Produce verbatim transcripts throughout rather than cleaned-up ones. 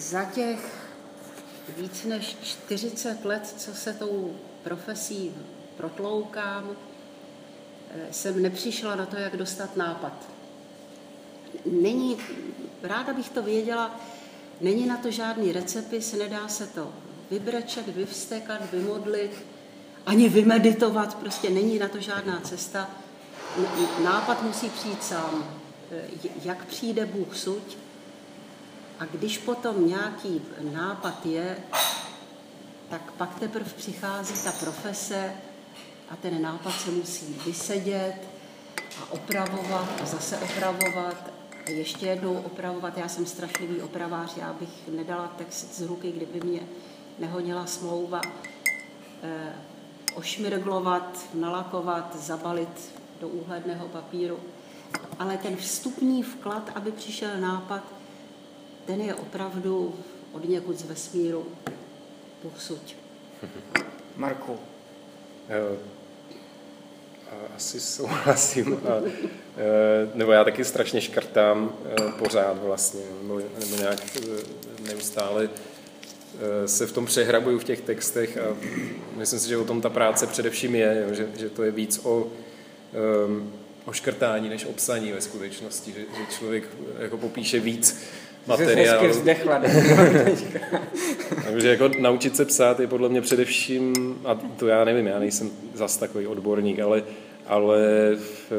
za těch víc než čtyřicet let, co se tou profesí protloukám, jsem nepřišla na to, jak dostat nápad. Není, ráda bych to věděla, není na to žádný recepis, nedá se to vybrečet, vyvstekat, vymodlit, ani vymeditovat, prostě není na to žádná cesta. Nápad musí přijít sám. Jak přijde Bůh suď, a když potom nějaký nápad je, tak pak teprve přichází ta profese a ten nápad se musí vysedět a opravovat a zase opravovat a ještě jednou opravovat. Já jsem strašlivý opravář, já bych nedala text z ruky, kdyby mě nehodila smlouva. E, ošmirglovat, nalakovat, zabalit do úhledného papíru. Ale ten vstupní vklad, aby přišel nápad, ten je opravdu od někud z vesmíru Bůh suď. Marku. Asi souhlasím. A, nebo já taky strašně škrtám pořád vlastně. Nebo, nebo nějak neustále se v tom přehrabuju v těch textech a myslím si, že o tom ta práce především je, že, že to je víc o, um, o škrtání než o psaní ve skutečnosti, že, že člověk jako popíše víc materiálu. Takže jako naučit se psát je podle mě především, a to já nevím, já nejsem zas takový odborník, ale, ale v,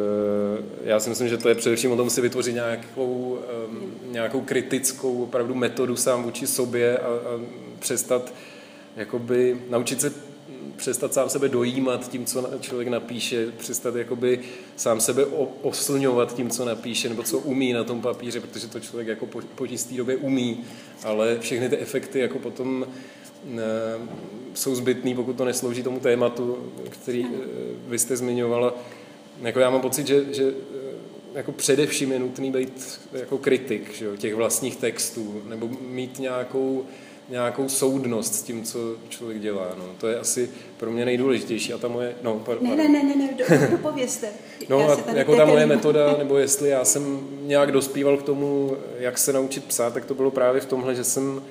já si myslím, že to je především o tom si vytvořit nějakou, nějakou kritickou opravdu metodu sám vůči sobě a, a přestat jakoby, naučit se přestat sám sebe dojímat tím, co člověk napíše, přestat jakoby sám sebe oslňovat tím, co napíše, nebo co umí na tom papíře, protože to člověk jako po, po jisté době umí, ale všechny ty efekty jako potom ne, jsou zbytný, pokud to neslouží tomu tématu, který vy jste zmiňovala. Jako já mám pocit, že, že jako především je nutný být jako kritik, že jo, těch vlastních textů, nebo mít nějakou nějakou soudnost s tím, co člověk dělá. No. To je asi pro mě nejdůležitější. A ta moje... No, par, ne, ne, ne, ne, ne, do, dopovězte. No, a jako ta moje metoda, nebo jestli já jsem nějak dospíval k tomu, jak se naučit psát, tak to bylo právě v tomhle, že jsem,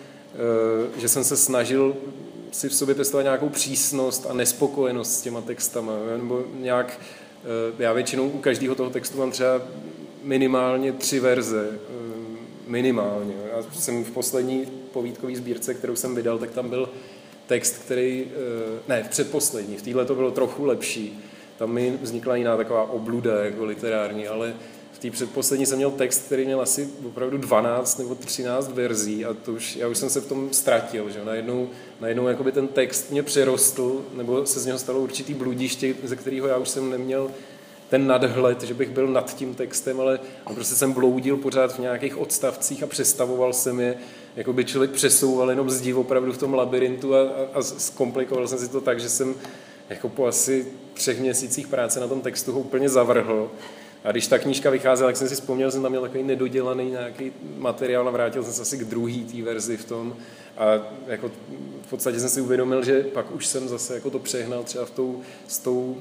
že jsem se snažil si v sobě pěstovat nějakou přísnost a nespokojenost s těma textama. Nebo nějak... Já většinou u každého toho textu mám třeba minimálně tři verze. Minimálně. Já jsem v poslední povídkové sbírce, kterou jsem vydal, tak tam byl text, který, ne, v předposlední, v téhle to bylo trochu lepší. Tam mi vznikla jiná taková obluda jako literární, ale v té předposlední jsem měl text, který měl asi opravdu dvanáct nebo třináct verzí a to už, já už jsem se v tom ztratil, že najednou, najednou jakoby ten text mě přerostl, nebo se z něho stalo určitý bludiště, ze kterého já už jsem neměl ten nadhled, že bych byl nad tím textem, ale prostě jsem bloudil pořád v nějakých odstavcích a přestavoval jsem je, jako by člověk přesouval jenom zdi opravdu v tom labirintu a, a, a zkomplikoval jsem si to tak, že jsem jako po asi třech měsících práce na tom textu ho úplně zavrhl. A když ta knížka vycházela, tak jsem si vzpomněl, že jsem tam měl takový nedodělaný nějaký materiál a vrátil jsem se asi k druhý té verzi v tom. A jako v podstatě jsem si uvědomil, že pak už jsem zase jako to přehnal třeba v tou, s tou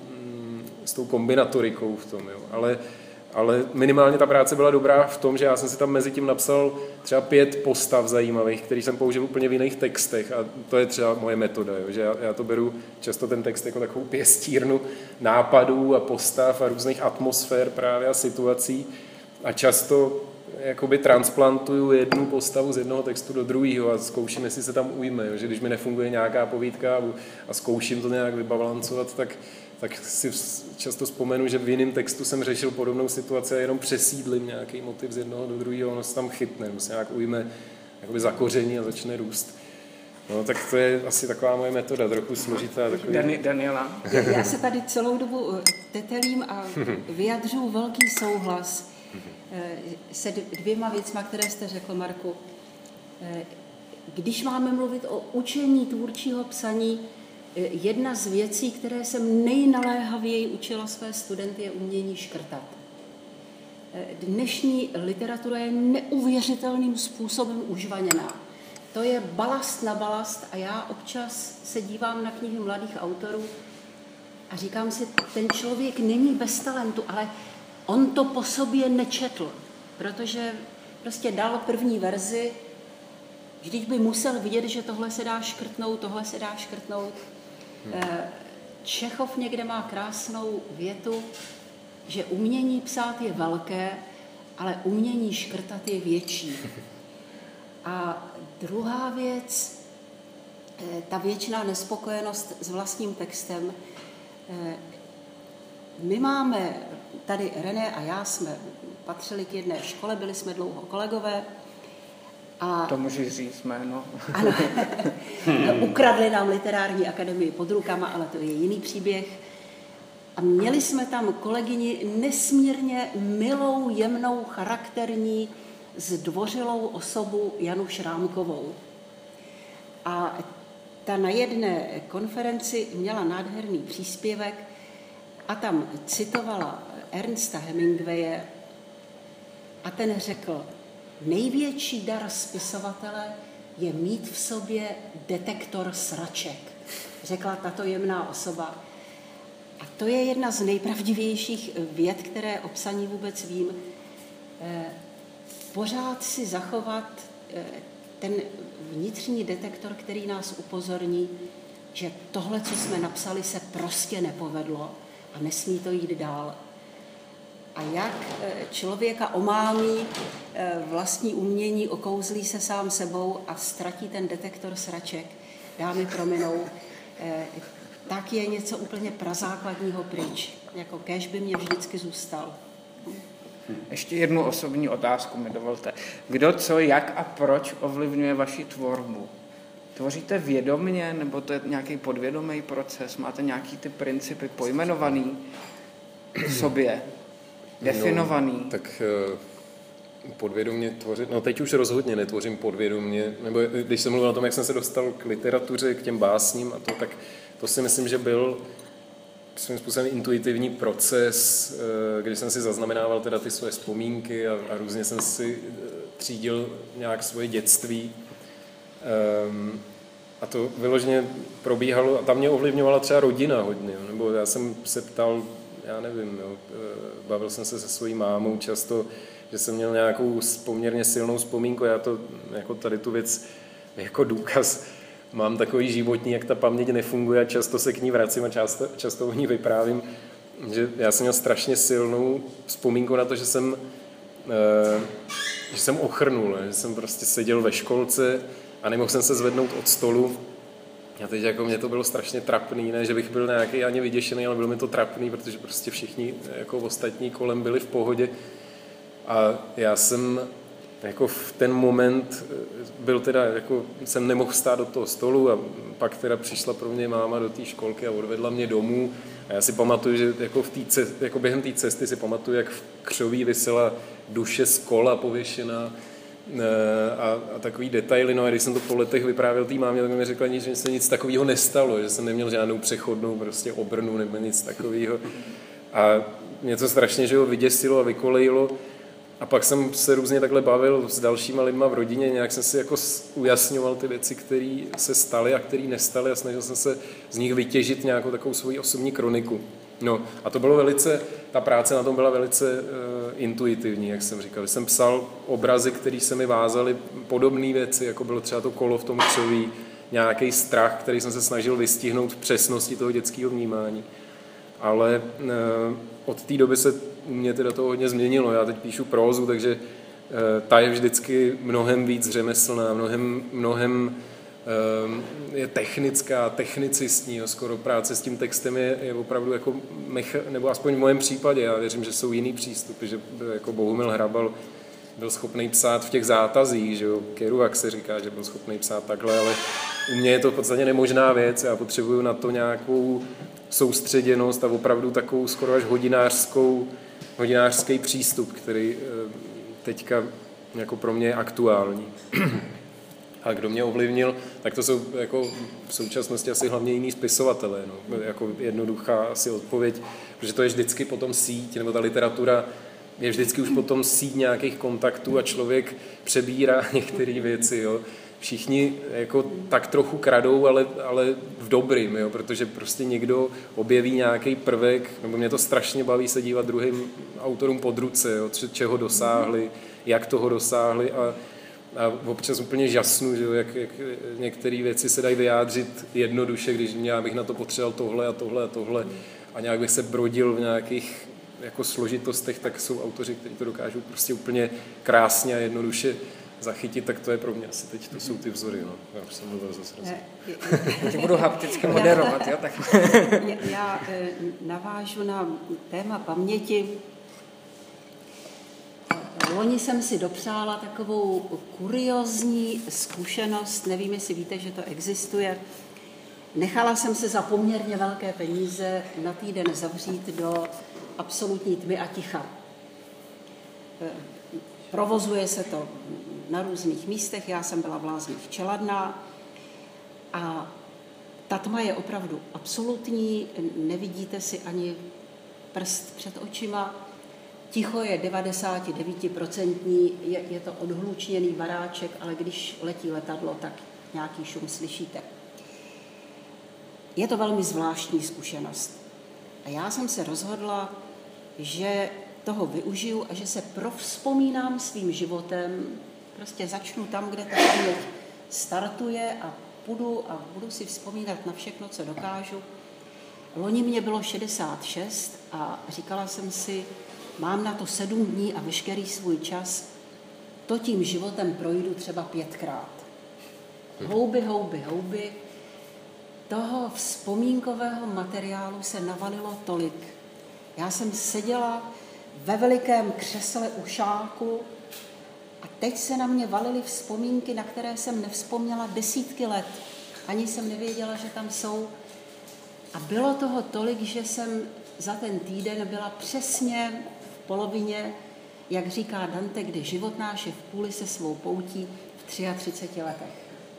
s tou kombinatorikou v tom, jo. Ale, ale minimálně ta práce byla dobrá v tom, že já jsem si tam mezi tím napsal třeba pět postav zajímavých, který jsem použil úplně v jiných textech a to je třeba moje metoda, jo. Že já, já to beru často ten text jako takovou pěstírnu nápadů a postav a různých atmosfér právě a situací a často jakoby transplantuju jednu postavu z jednoho textu do druhého a zkouším, jestli se tam ujme, jo. Že když mi nefunguje nějaká povídka a, a zkouším to nějak vybalancovat, tak tak si často vzpomenu, že v jiném textu jsem řešil podobnou situaci a jenom přesídlím nějaký motiv z jednoho do druhého, ono se tam chytne, nebo se nějak ujme jakoby zakoření a začne růst. No, tak to je asi taková moje metoda, trochu složitá. Takový... Dani, Daniela? Já se tady celou dobu tetelím a vyjadřuju velký souhlas se dvěma věcma, které jste řekl, Marku. Když máme mluvit o učení tvůrčího psaní, jedna z věcí, které jsem nejnaléhavěji učila své studenty, je umění škrtat. Dnešní literatura je neuvěřitelným způsobem užvaněná. To je balast na balast a já občas se dívám na knihy mladých autorů a říkám si, ten člověk není bez talentu, ale on to po sobě nečetl, protože prostě dal první verzi Vždyť by musel vidět, že tohle se dá škrtnout, tohle se dá škrtnout. Hmm. Čechov někde má krásnou větu, že umění psát je velké, ale umění škrtat je větší. A druhá věc, ta věčná nespokojenost s vlastním textem. My máme, tady René a já jsme patřili k jedné škole, byli jsme dlouho kolegové. A to můžeš říct jméno. Ano, ukradli nám literární akademii pod rukama, ale to je jiný příběh. A měli jsme tam kolegyni nesmírně milou, jemnou, charakterní, zdvořilou osobu Janu Šrámkovou. A ta na jedné konferenci měla nádherný příspěvek a tam citovala Ernesta Hemingwaye a ten řekl, největší dar spisovatele je mít v sobě detektor sraček, řekla tato jemná osoba. A to je jedna z nejpravdivějších vět, které o psaní vůbec vím. Pořád si zachovat ten vnitřní detektor, který nás upozorní, že tohle, co jsme napsali, se prostě nepovedlo a nesmí to jít dál. A jak člověka omálí vlastní umění, okouzlí se sám sebou a ztratí ten detektor sraček, dámy prominou, tak je něco úplně prazákladního pryč. Jako kéž by mě vždycky zůstal. Ještě jednu osobní otázku mi dovolte. Kdo, co, jak a proč ovlivňuje vaši tvorbu? Tvoříte vědomně, nebo to je nějaký podvědomý proces? Máte nějaký ty principy pojmenovaný v sobě? Definovaný? No, tak podvědomě tvořit, no teď už rozhodně netvořím podvědomě, nebo když jsem mluvil o tom, jak jsem se dostal k literatuře, k těm básním a to, tak to si myslím, že byl svým způsobem intuitivní proces, kdy jsem si zaznamenával teda ty svoje vzpomínky a, a různě jsem si třídil nějak svoje dětství. Um, a to vyloženě probíhalo, a tam mě ovlivňovala třeba rodina hodně, nebo já jsem se ptal, já nevím, jo, bavil jsem se se svojí mámou často, že jsem měl nějakou poměrně silnou vzpomínku, já to jako tady tu věc jako důkaz mám takový životní, jak ta paměť nefunguje a často se k ní vracím a často, často o ní vyprávím, že já jsem měl strašně silnou vzpomínku na to, že jsem, eh, že jsem ochrnul, že jsem prostě seděl ve školce a nemohl jsem se zvednout od stolu. A teď jako mě to bylo strašně trapný, ne, že bych byl nějaký ani vyděšený, ale bylo mi to trapný, protože prostě všichni jako ostatní kolem byli v pohodě. A já jsem jako v ten moment byl teda, jako jsem nemohl stát do toho stolu a pak teda přišla pro mě máma do té školky a odvedla mě domů. A já si pamatuju, že jako, v tý cest, jako během té cesty si pamatuju, jak v křoví visela duše z kola pověšená a, a takový detaily. No a když jsem to po letech vyprávěl té mámě, tak mi řekla, že se nic takového nestalo, že jsem neměl žádnou přechodnou prostě obrnu nebo nic takového. A mě to strašně, že ho vyděsilo a vykolejilo. A pak jsem se různě takhle bavil s dalšíma lidma v rodině, nějak jsem si jako ujasňoval ty věci, které se staly a které nestaly a snažil jsem se z nich vytěžit nějakou takovou svoji osobní kroniku. No a to bylo velice, ta práce na tom byla velice uh, intuitivní, jak jsem říkal. Jsem psal obrazy, které se mi vázaly, podobné věci, jako bylo třeba to kolo v tom křoví, nějaký strach, který jsem se snažil vystihnout v přesnosti toho dětského vnímání. Ale uh, od té doby se u mě teda to hodně změnilo. Já teď píšu prózu, takže uh, ta je vždycky mnohem víc řemeslná, mnohem, mnohem uh, je technická, technicistní. Jo. Skoro práce s tím textem je, je opravdu jako mecha, nebo aspoň v mém případě. Já věřím, že jsou jiný přístupy, že jako Bohumil Hrabal byl schopný psát v těch zátazích, že jo. Kerouac se říká, že byl schopný psát takhle, ale u mě je to v podstatě nemožná věc. Já potřebuju na to nějakou soustředěnost a opravdu takovou skoro až hodinářskou, hodinářský přístup, který teďka jako pro mě je aktuální. A kdo mě ovlivnil, tak to jsou jako v současnosti asi hlavně jiní spisovatelé. No. Jako jednoduchá asi odpověď, protože to je vždycky potom síť, nebo ta literatura je vždycky už potom síť nějakých kontaktů a člověk přebírá některé věci. Jo. Všichni jako tak trochu kradou, ale, ale v dobrým, jo, protože prostě někdo objeví nějaký prvek, nebo mě to strašně baví se dívat druhým autorům pod ruce, jo, čeho dosáhli, jak toho dosáhli a a občas úplně žasnu, že jak, jak některé věci se dají vyjádřit jednoduše, když já bych na to potřeboval tohle a tohle a tohle a nějak bych se brodil v nějakých jako složitostech, tak jsou autoři, kteří to dokážou prostě úplně krásně a jednoduše zachytit, tak to je pro mě asi teď, to jsou ty vzory, no. Já už jsem mluvil zase. Tě budu hapticky moderovat, jo? Tak. Já, já navážu na téma paměti. Loni jsem si dopřála takovou kuriózní zkušenost, nevím, jestli víte, že to existuje. Nechala jsem se za poměrně velké peníze na týden zavřít do absolutní tmy a ticha. Provozuje se to na různých místech, já jsem byla v Lázních Čeladná a ta tma je opravdu absolutní, nevidíte si ani prst před očima, ticho je devadesát devět procent, je, je to odhlučněný baráček, ale když letí letadlo, tak nějaký šum slyšíte. Je to velmi zvláštní zkušenost. A já jsem se rozhodla, že toho využiju a že se provzpomínám svým životem, prostě začnu tam, kde ta paměť startuje a půjdu a budu si vzpomínat na všechno, co dokážu. Loni mě bylo šedesát šest a říkala jsem si, mám na to sedm dní a veškerý svůj čas, to tím životem projdu třeba pětkrát. Houby, houby, houby. Toho vzpomínkového materiálu se navalilo tolik. Já jsem seděla ve velikém křesle u šálku a teď se na mě valily vzpomínky, na které jsem nevzpomněla desítky let. Ani jsem nevěděla, že tam jsou. A bylo toho tolik, že jsem za ten týden byla přesně v polovině, jak říká Dante, kde život náš je v půli se svou poutí v třiatřiceti letech.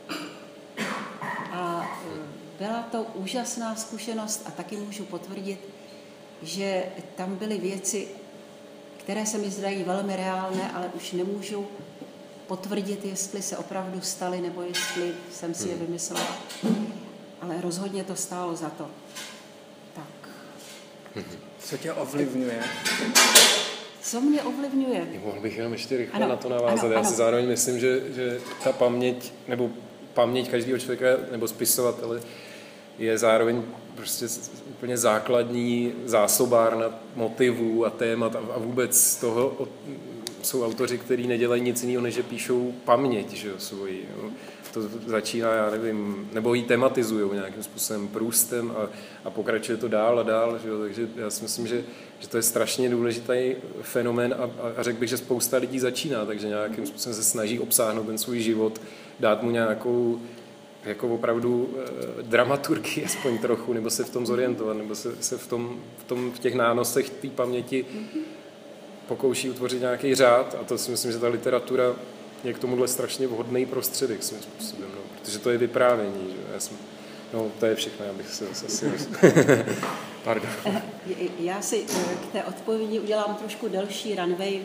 A byla to úžasná zkušenost a taky můžu potvrdit, že tam byly věci, které se mi zdají velmi reálné, ale už nemůžu potvrdit, jestli se opravdu staly, nebo jestli jsem si je vymyslela. Ale rozhodně to stálo za to. Tak. Co tě ovlivňuje? Co mě ovlivňuje? Mohl bych jenom ještě rychle ano, na to navázat. ano, Já ano. si zároveň myslím, že, že ta paměť, nebo paměť každého člověka, nebo spisovatele, je zároveň prostě úplně základní zásobárna motivů a témat a vůbec z toho jsou autoři, kteří nedělají nic jiného, než že píšou paměť, že jo, svoji. Jo. To začíná, já nevím, nebo ji tematizují nějakým způsobem Proustem a, a pokračuje to dál a dál, že jo, takže já si myslím, že, že to je strašně důležitý fenomén a, a řekl bych, že spousta lidí začíná, takže nějakým způsobem se snaží obsáhnout ten svůj život, dát mu nějakou jako opravdu eh, dramaturgii aspoň trochu, nebo se v tom zorientovat, nebo se, se v, tom, v, tom, v těch nánosech té paměti pokouší utvořit nějaký řád a to si myslím, že ta literatura je k tomuhle strašně vhodný prostředek svým způsobem, no, protože to je vyprávění. Že? Já jsem, no, to je všechno, já bych se asi... Pardon. Já si k té odpovědi udělám trošku delší runway.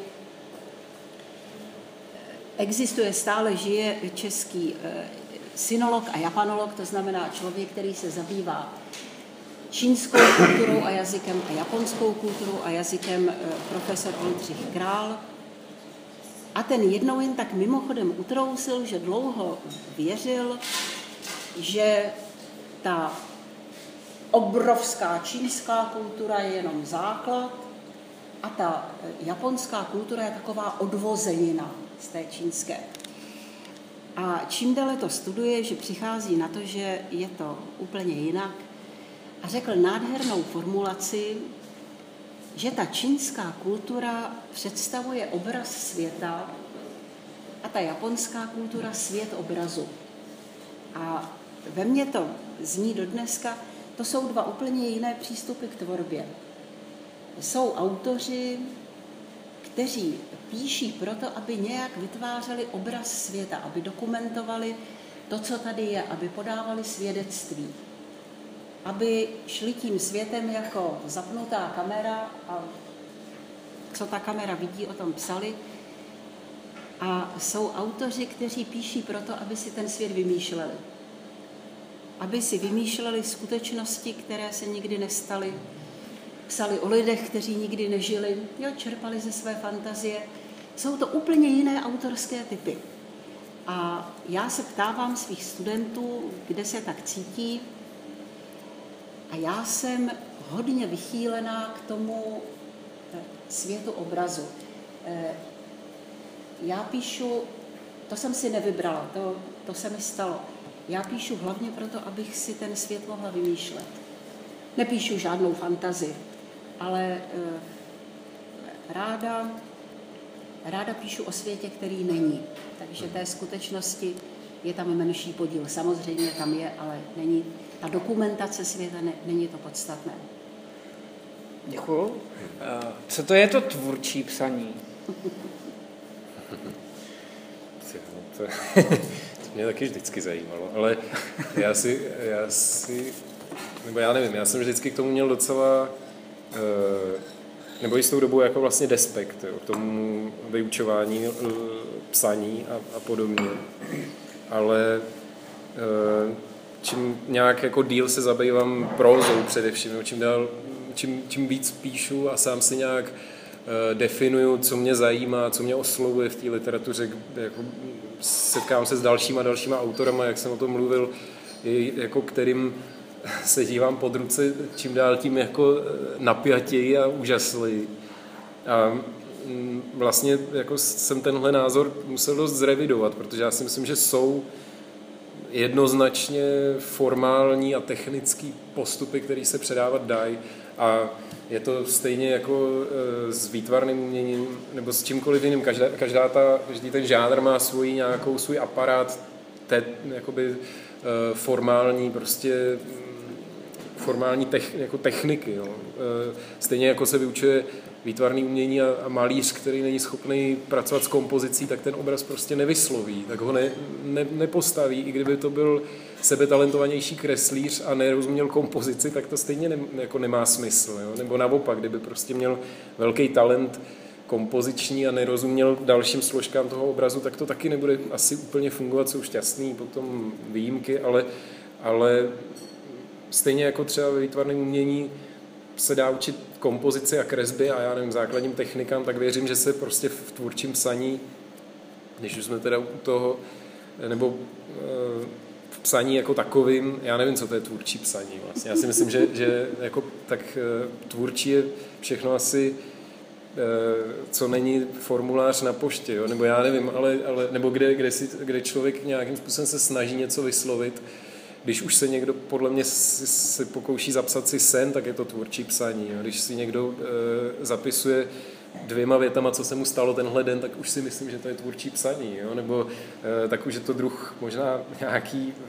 Existuje, stále žije český sinolog a japanolog, to znamená člověk, který se zabývá čínskou kulturou a jazykem a japonskou kulturou a jazykem, profesor Oldřich Král. A ten jednou jen tak mimochodem utrousil, že dlouho věřil, že ta obrovská čínská kultura je jenom základ a ta japonská kultura je taková odvozenina z té čínské. A čím déle to studuje, že přichází na to, že je to úplně jinak. A řekl nádhernou formulaci, že ta čínská kultura představuje obraz světa a ta japonská kultura svět obrazu. A ve mně to zní dodneska, to jsou dva úplně jiné přístupy k tvorbě. Jsou autoři, kteří píší proto, aby nějak vytvářeli obraz světa, aby dokumentovali to, co tady je, aby podávali svědectví, aby šli tím světem jako zapnutá kamera a co ta kamera vidí, o tom psali. A jsou autoři, kteří píší proto, aby si ten svět vymýšleli. Aby si vymýšleli skutečnosti, které se nikdy nestaly. Psali o lidech, kteří nikdy nežili, jo, čerpali ze své fantazie. Jsou to úplně jiné autorské typy. A já se ptávám svých studentů, kde se tak cítí. A já jsem hodně vychýlená k tomu světu obrazu. Já píšu, to jsem si nevybrala, to, to se mi stalo. Já píšu hlavně proto, abych si ten svět mohla vymýšlet. Nepíšu žádnou fantazii, ale ráda, ráda píšu o světě, který není. Takže té skutečnosti je tam menší podíl. Samozřejmě tam je, ale není. Ta dokumentace světa ne, není to podstatné. Děkuju. Co to je to tvůrčí psaní? to, to mě taky vždycky zajímalo, ale já si, já si, nebo já nevím, já jsem vždycky k tomu měl docela, nebo jistou dobu jako vlastně despekt, jo, k tomu vyučování psaní a, a podobně. Ale čím nějak jako díl se zabývám prózou především, čím, dál, čím, čím víc píšu a sám si nějak definuju, co mě zajímá, co mě oslovuje v té literatuře, jako setkám se s dalšíma dalšíma autorama, jak jsem o tom mluvil, jako kterým se dívám pod ruce čím dál tím jako napjatěji a úžasleji. A vlastně jako jsem tenhle názor musel dost zrevidovat, protože já si myslím, že jsou jednoznačně formální a technický postupy, které se předávat dají, a je to stejně jako s výtvarným uměním nebo s čímkoliv jiným. Každá, každá ta, každý ten žánr má svůj nějakou svůj aparát te, jakoby, formální prostě formální tech, jako techniky. Jo. Stejně jako se vyučuje výtvarný umění a, a malíř, který není schopný pracovat s kompozicí, tak ten obraz prostě nevysloví, tak ho ne, ne, nepostaví. I kdyby to byl sebetalentovanější kreslíř a nerozuměl kompozici, tak to stejně ne, jako nemá smysl. Jo. Nebo naopak, kdyby prostě měl velký talent kompoziční a nerozuměl dalším složkám toho obrazu, tak to taky nebude asi úplně fungovat. Jsou šťastný potom výjimky, ale, ale stejně jako třeba ve výtvarném umění se dá učit kompozici a kresby a já nevím, základním technikám, tak věřím, že se prostě v tvůrčím psaní, když už jsme teda u toho, nebo v psaní jako takovým, já nevím, co to je tvůrčí psaní vlastně. Já si myslím, že, že jako tak tvůrčí je všechno asi, co není formulář na poště, jo? Nebo já nevím, ale, ale nebo kde, kde, si, kde člověk nějakým způsobem se snaží něco vyslovit. Když už se někdo podle mě si, si pokouší zapsat si sen, tak je to tvůrčí psaní. Jo? Když si někdo e, zapisuje dvěma větama, co se mu stalo tenhle den, tak už si myslím, že to je tvůrčí psaní. Jo? Nebo e, tak už je to druh možná nějaký e,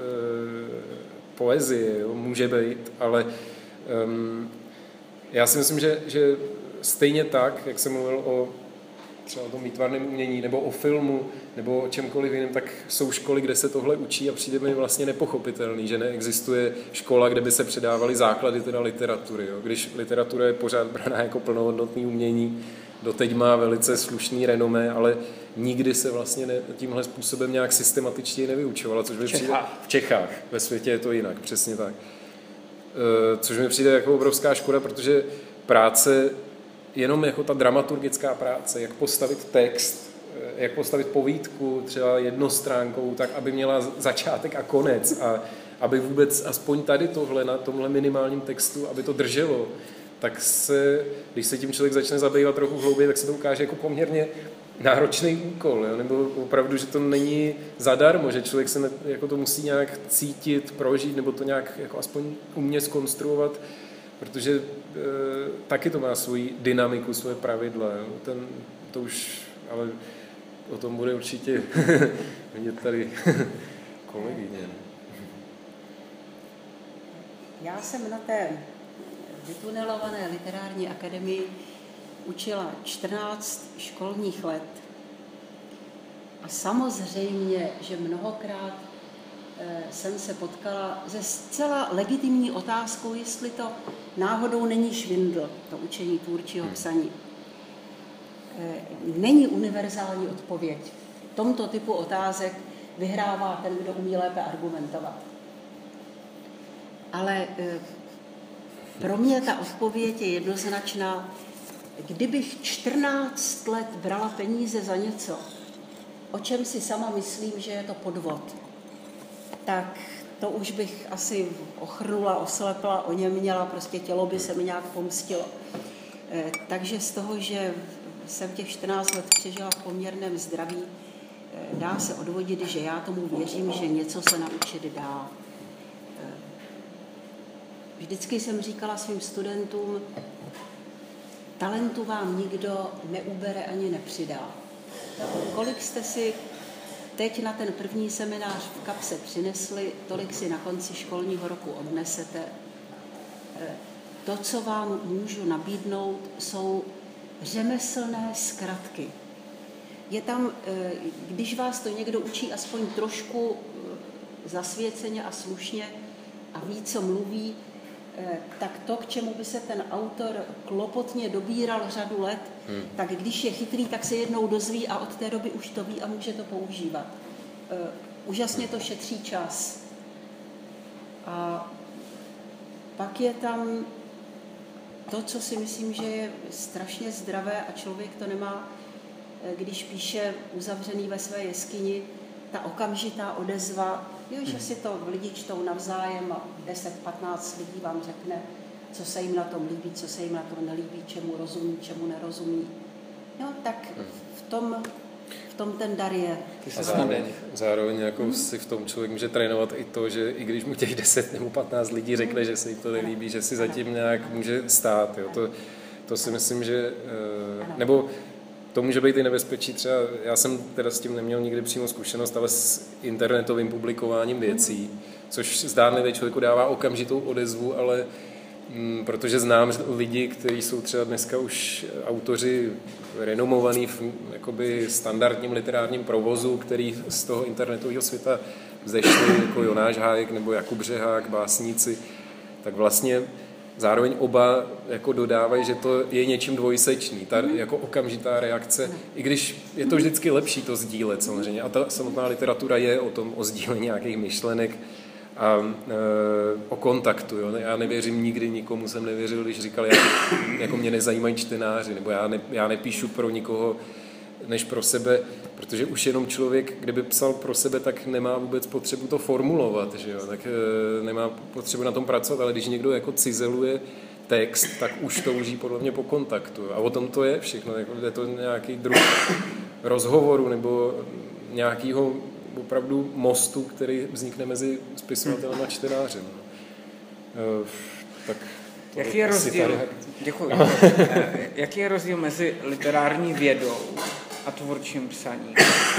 poezie, jo? Může být, ale e, já si myslím, že, že stejně tak, jak jsem mluvil o třeba o tom výtvarném umění, nebo o filmu, nebo o čemkoliv jiném, tak jsou školy, kde se tohle učí a přijde mi vlastně nepochopitelný, že neexistuje škola, kde by se předávaly základy teda literatury. Jo? Když literatura je pořád braná jako plnohodnotný umění, doteď má velice slušný renomé, ale nikdy se vlastně ne, tímhle způsobem nějak systematičně nevyučovala, což mi přijde v Čechách, ve světě je to jinak, přesně tak. E, což mi přijde jako obrovská škoda, protože práce jenom jako ta dramaturgická práce, jak postavit text, jak postavit povídku třeba jednostránkou, tak aby měla začátek a konec a aby vůbec aspoň tady tohle na tomhle minimálním textu, aby to drželo, tak se, když se tím člověk začne zabývat trochu hlouběji, tak se to ukáže jako poměrně náročný úkol, jo? Nebo opravdu, že to není zadarmo, že člověk se ne, jako to musí nějak cítit, prožít, nebo to nějak jako aspoň umět zkonstruovat, protože e, taky to má svoji dynamiku, svoje pravidla. Jo? Ten, to už, ale o tom bude určitě vidět tady kolegyně. Já jsem na té vytunelované literární akademii učila čtrnáct školních let a samozřejmě, že mnohokrát jsem se potkala se zcela legitimní otázkou, jestli to náhodou není švindl, to učení tvůrčího psaní. Není univerzální odpověď. V tomto typu otázek vyhrává ten, kdo umí lépe argumentovat. Ale pro mě ta odpověď je jednoznačná. Kdybych čtrnáct let brala peníze za něco, o čem si sama myslím, že je to podvod, tak to už bych asi ochrnula, oslepla, oněměla, prostě tělo by se mi nějak pomstilo. Takže z toho, že jsem těch čtrnáct let přežila v poměrném zdraví, dá se odvodit, že já tomu věřím, že něco se naučit dá. Vždycky jsem říkala svým studentům, talentu vám nikdo neubere ani nepřidá. Kolik jste si teď na ten první seminář v kapse přinesli, tolik si na konci školního roku odnesete. To, co vám můžu nabídnout, jsou řemeslné zkratky. Je tam, když vás to někdo učí aspoň trošku zasvěceně a slušně a ví, co mluví, tak to, k čemu by se ten autor klopotně dobíral řadu let, hmm. tak když je chytrý, tak se jednou dozví a od té doby už to ví a může to používat. Úžasně to šetří čas. A pak je tam to, co si myslím, že je strašně zdravé a člověk to nemá, když píše uzavřený ve své jeskyni, ta okamžitá odezva, jo, že si to lidi čtou navzájem a deset patnáct lidí vám řekne, co se jim na tom líbí, co se jim na tom nelíbí, čemu rozumí, čemu nerozumí. No, tak v tom, v tom ten dar je. A zároveň, zároveň jako hmm. si v tom člověk může trénovat i to, že i když mu těch deset nebo patnáct lidí řekne, že se jim to nelíbí, že si zatím nějak může stát. Jo. To, to si myslím, že... Nebo to může být i nebezpečí třeba, já jsem teda s tím neměl nikdy přímo zkušenost, ale s internetovým publikováním věcí, což zdánlivě člověku dává okamžitou odezvu, ale m, protože znám lidi, kteří jsou třeba dneska už autoři renomovaní v jakoby standardním literárním provozu, který z toho internetového světa vzešli, jako Jonáš Hájek nebo Jakub Řehák, básníci, tak vlastně zároveň oba jako dodávají, že to je něčím dvojsečný, ta jako okamžitá reakce, i když je to vždycky lepší to sdílet samozřejmě. A ta samotná literatura je o tom, o sdílení nějakých myšlenek a e, o kontaktu. Jo. Já nevěřím nikdy, nikomu jsem nevěřil, když říkal, jak, jako mě nezajímají čtenáři, nebo já, ne, já nepíšu pro nikoho než pro sebe, protože už jenom člověk, kdyby psal pro sebe, tak nemá vůbec potřebu to formulovat, že jo? Tak e, nemá potřebu na tom pracovat, ale když někdo jako cizeluje text, tak už touží podle mě po kontaktu. A o tom to je všechno, jako je to nějaký druh rozhovoru nebo nějakého opravdu mostu, který vznikne mezi spisovatelem a čtenářem. E, tak Jaký je rozdíl? Děkuji. Jaký je rozdíl mezi literární vědou a tvůrčím psaním?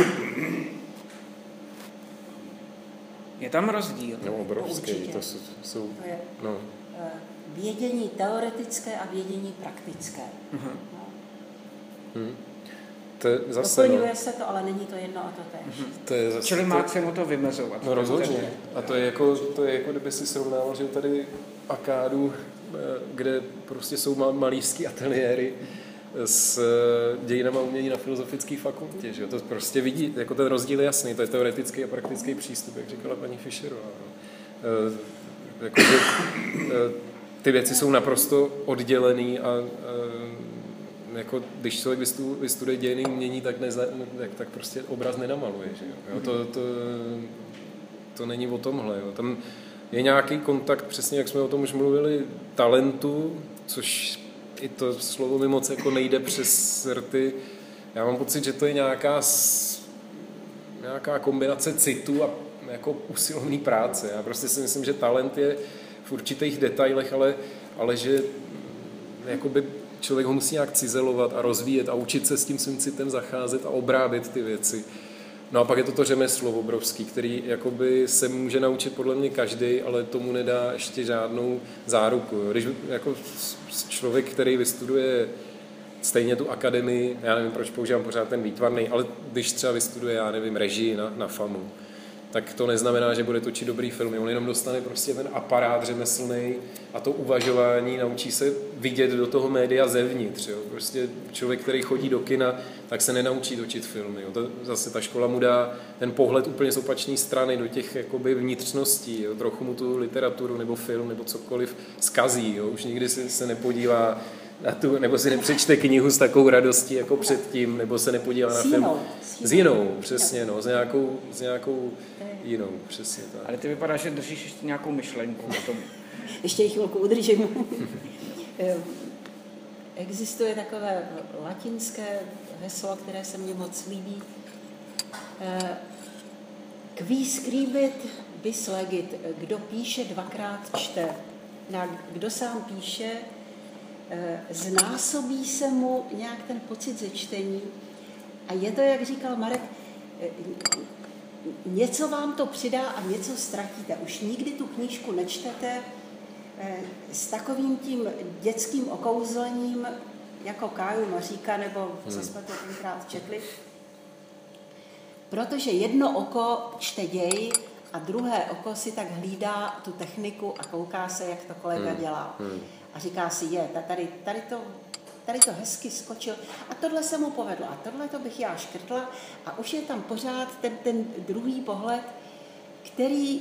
Je tam rozdíl? No, obrovský. To jsou, jsou, to je no. vědění teoretické a vědění praktické. Uh-huh. No. Hmm. To je zase, doplňuje no. se to, ale není to jedno a to též. Uh-huh. To je zase, Čili má cenu to vymezovat. No rozhodně. A to je jako, to je jako kdyby si srovnával, že tady Akádu, kde prostě jsou malířský ateliéry s dějinama umění na filozofické fakultě. Že? To prostě vidí, jako ten rozdíl je jasný, to je teoretický a praktický přístup, jak říkala paní Fischerová. No. E, jako, že, e, ty věci jsou naprosto oddělený a e, jako, když člověk vystuduje dějiny umění, tak, neza, tak, tak prostě obraz nenamaluje. Že? Jo? To, to, to není o tomhle. Jo? Tam je nějaký kontakt, přesně jak jsme o tom už mluvili, talentu, což i to slovo mi moc jako nejde přes rty. Já mám pocit, že to je nějaká, nějaká kombinace citu a jako usilovný práce. Já prostě si myslím, že talent je v určitých detailech, ale, ale že jakoby člověk ho musí nějak cizelovat a rozvíjet a učit se s tím svým citem zacházet a obrábět ty věci. No a pak je to to řemeslo obrovský, který jakoby se může naučit podle mě každý, ale tomu nedá ještě žádnou záruku. Jo. Když jako člověk, který vystuduje stejně tu akademii, já nevím, proč používám pořád ten výtvarný, ale když třeba vystuduje, já nevím, režii na, na FAMu, tak to neznamená, že bude točit dobrý filmy. On jenom dostane prostě ten aparát řemeslný a to uvažování, naučí se vidět do toho média zevnitř. Jo. Prostě člověk, který chodí do kina, tak se nenaučí točit filmy. Jo. To zase ta škola mu dá ten pohled úplně z opačné strany do těch jakoby vnitřností. Jo. Trochu mu tu literaturu nebo film nebo cokoliv zkazí. Jo. Už nikdy se, se nepodívá na tu, nebo si nepřečte knihu s takovou radostí jako předtím, nebo se nepodívá na film. Jinou, s jinou, přesně, no, s nějakou, s nějakou jinou, přesně tak. Ale ty vypadá, že držíš ještě nějakou myšlenku o tom. Ještě ji chvilku udržím. Existuje takové latinské heslo, které se mně moc líbí. Qui scribit bis legit, kdo píše, dvakrát čte. Kdo sám píše, znásobí se mu nějak ten pocit ze čtení. A je to, jak říkal Marek, něco vám to přidá a něco ztratíte. Už nikdy tu knížku nečtete s takovým tím dětským okouzlením, jako Káju Maříka, nebo co jsme to tenkrát četli. Protože jedno oko čte děj a druhé oko si tak hlídá tu techniku a kouká se, jak to kolega dělá. A říká si, je, tady, tady, to, tady to hezky skočil a tohle se mu povedlo a tohle to bych já škrtla a už je tam pořád ten, ten druhý pohled, který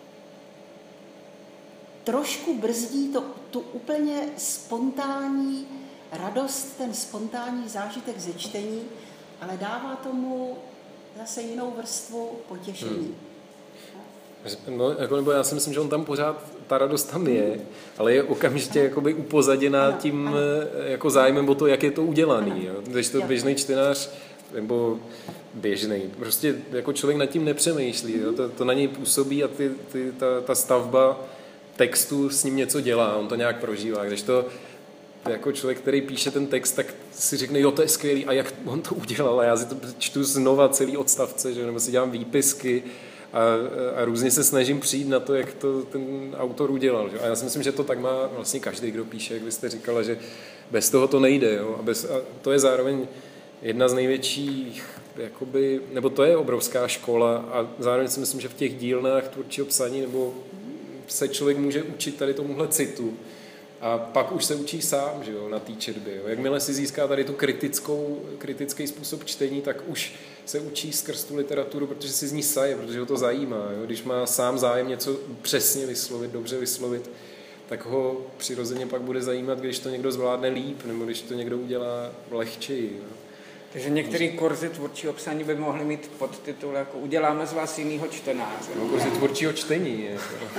trošku brzdí to, tu úplně spontánní radost, ten spontánní zážitek ze čtení, ale dává tomu zase jinou vrstvu potěšení. Hmm. No, jako, nebo já si myslím, že on tam pořád, ta radost tam je, ale je okamžitě jakoby upozaděná ano, tím ano. jako zájmem o to, jak je to udělaný. Jo? Když to běžný čtenář, nebo běžný, prostě jako člověk nad tím nepřemýšlí, jo? To, to na něj působí a ty, ty, ta, ta stavba textu s ním něco dělá, on to nějak prožívá. Když to jako člověk, který píše ten text, tak si řekne, jo, to je skvělý, a jak on to udělal, a já si to čtu znova celý odstavce, že? Nebo si dělám výpisky a, a různě se snažím přijít na to, jak to ten autor udělal. Že? A já si myslím, že to tak má vlastně každý, kdo píše, jak byste říkala, že bez toho to nejde. Jo? A, bez, a to je zároveň jedna z největších, jakoby, nebo to je obrovská škola a zároveň si myslím, že v těch dílnách tvůrčího psaní nebo se člověk může učit tady tomuhle citu a pak už se učí sám, že jo, na té četbě. Jo. Jakmile si získá tady tu kritickou, kritický způsob čtení, tak už se učí skrz tu literaturu, protože si z ní saje, protože ho to zajímá. Jo. Když má sám zájem něco přesně vyslovit, dobře vyslovit, tak ho přirozeně pak bude zajímat, když to někdo zvládne líp, nebo když to někdo udělá lehčeji. Jo. Takže některé kurzy tvůrčího psaní by mohly mít podtitul jako Uděláme z vás jinýho čtenáře. No, kurzy tvůrčího čtení. Je.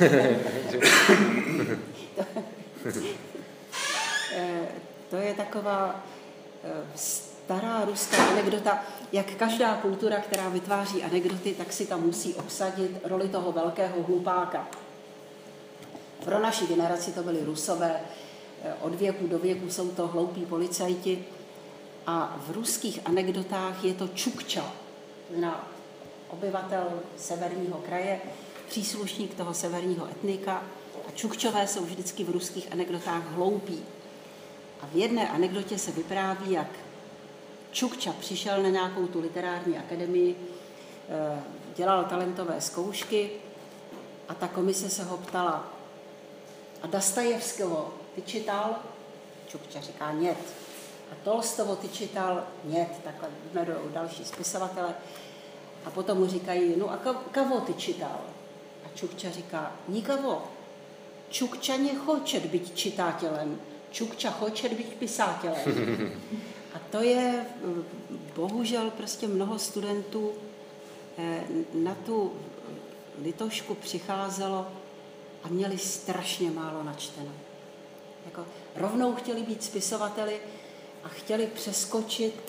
To je taková stará ruská anekdota, jak každá kultura, která vytváří anekdoty, tak si tam musí obsadit roli toho velkého hlupáka. Pro naši generaci to byli Rusové, od věku do věku jsou to hloupí policajti a v ruských anekdotách je to Čukča, znamená obyvatel severního kraje, příslušník toho severního etnika. A Čukčové jsou vždycky v ruských anekdotách hloupí. A v jedné anekdotě se vypráví, jak Čukča přišel na nějakou tu literární akademii, dělal talentové zkoušky a ta komise se ho ptala, a Dostojevského ty čital? Čukča říká, nět. A Tolstovo ty čital? Nět. Takhle jmenují další spisovatele. A potom mu říkají, no a kavo ty čital? A Čukča říká, nikavo. Čukča nechoče být čitatelem, Čukča choče být pisatelem. A to je, bohužel, prostě mnoho studentů na tu litošku přicházelo a měli strašně málo načteno. Jako rovnou chtěli být spisovateli a chtěli přeskočit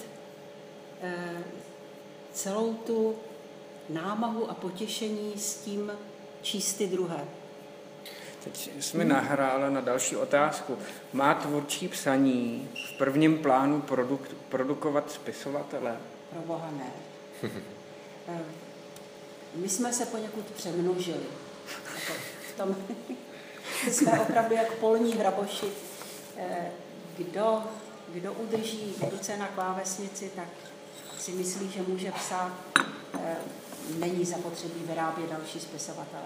celou tu námahu a potěšení s tím číst ty druhé. Teď jsme nahráli na další otázku. Má tvůrčí psaní v prvním plánu produk- produkovat spisovatele? Pro boha ne. My jsme se poněkud přemnožili. Jako v tom jsme opravdu jak polní hraboši. Kdo, kdo udrží ruce na klávesnici, tak si myslí, že může psát. Není zapotřebí vyrábět další spisovatele.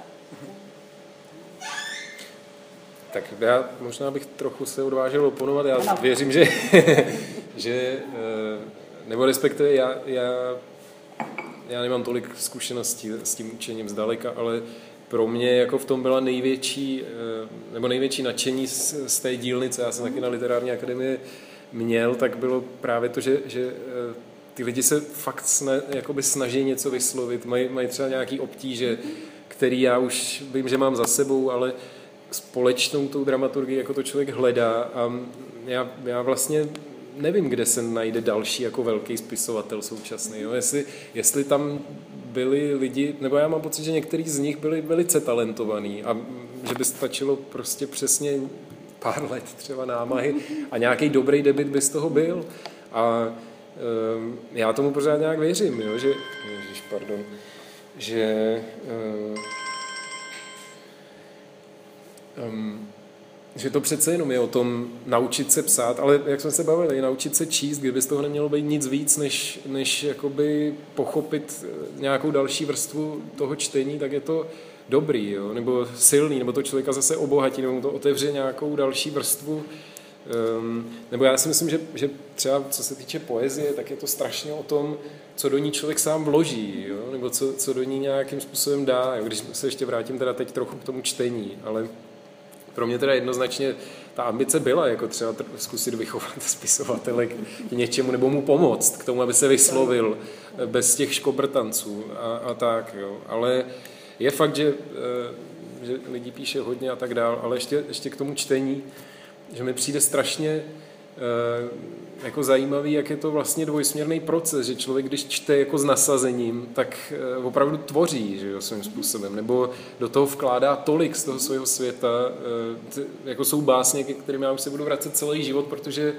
Tak já možná bych trochu se odvážil oponovat. Já ano. věřím, že, že nebo respektive já, já, já nemám tolik zkušeností s tím učením zdaleka, ale pro mě jako v tom byla největší, nebo největší nadšení z, z té dílny, co já jsem taky na literární akademii měl, tak bylo právě to, že, že ty lidi se fakt sna, jakoby snaží něco vyslovit, mají, mají třeba nějaký obtíže, který já už vím, že mám za sebou, ale společnou tou dramaturgii jako to člověk hledá a já, já vlastně nevím, kde se najde další jako velký spisovatel současný. Jo? Jestli, jestli tam byli lidi, nebo já mám pocit, že některý z nich byli velice talentovaní a že by stačilo prostě přesně pár let třeba námahy a nějaký dobrý debut by z toho byl. A um, já tomu pořád nějak věřím, jo? Že, ježiš, pardon, že um, um, že to přece jenom je o tom naučit se psát, ale jak jsme se bavili, naučit se číst, kdyby z toho nemělo být nic víc, než, než jakoby pochopit nějakou další vrstvu toho čtení, tak je to dobrý, jo? Nebo silný, nebo to člověka zase obohatí, nebo to otevře nějakou další vrstvu. Um, nebo já si myslím, že, že třeba co se týče poezie, tak je to strašně o tom, co do ní člověk sám vloží, jo? Nebo co, co do ní nějakým způsobem dá, jo? Když se ještě vrátím teda teď trochu k tomu čtení, ale pro mě teda jednoznačně ta ambice byla jako třeba zkusit vychovat spisovatele k něčemu nebo mu pomoct k tomu, aby se vyslovil bez těch škobrtanců a, a tak, jo. Ale je fakt, že, že lidi píše hodně a tak dál, ale ještě, ještě k tomu čtení, že mi přijde strašně jako zajímavý, jak je to vlastně dvojsměrný proces, že člověk, když čte jako s nasazením, tak opravdu tvoří, že jo, svým způsobem, nebo do toho vkládá tolik z toho svého světa, jako jsou básně, ke kterým já už se budu vracet celý život, protože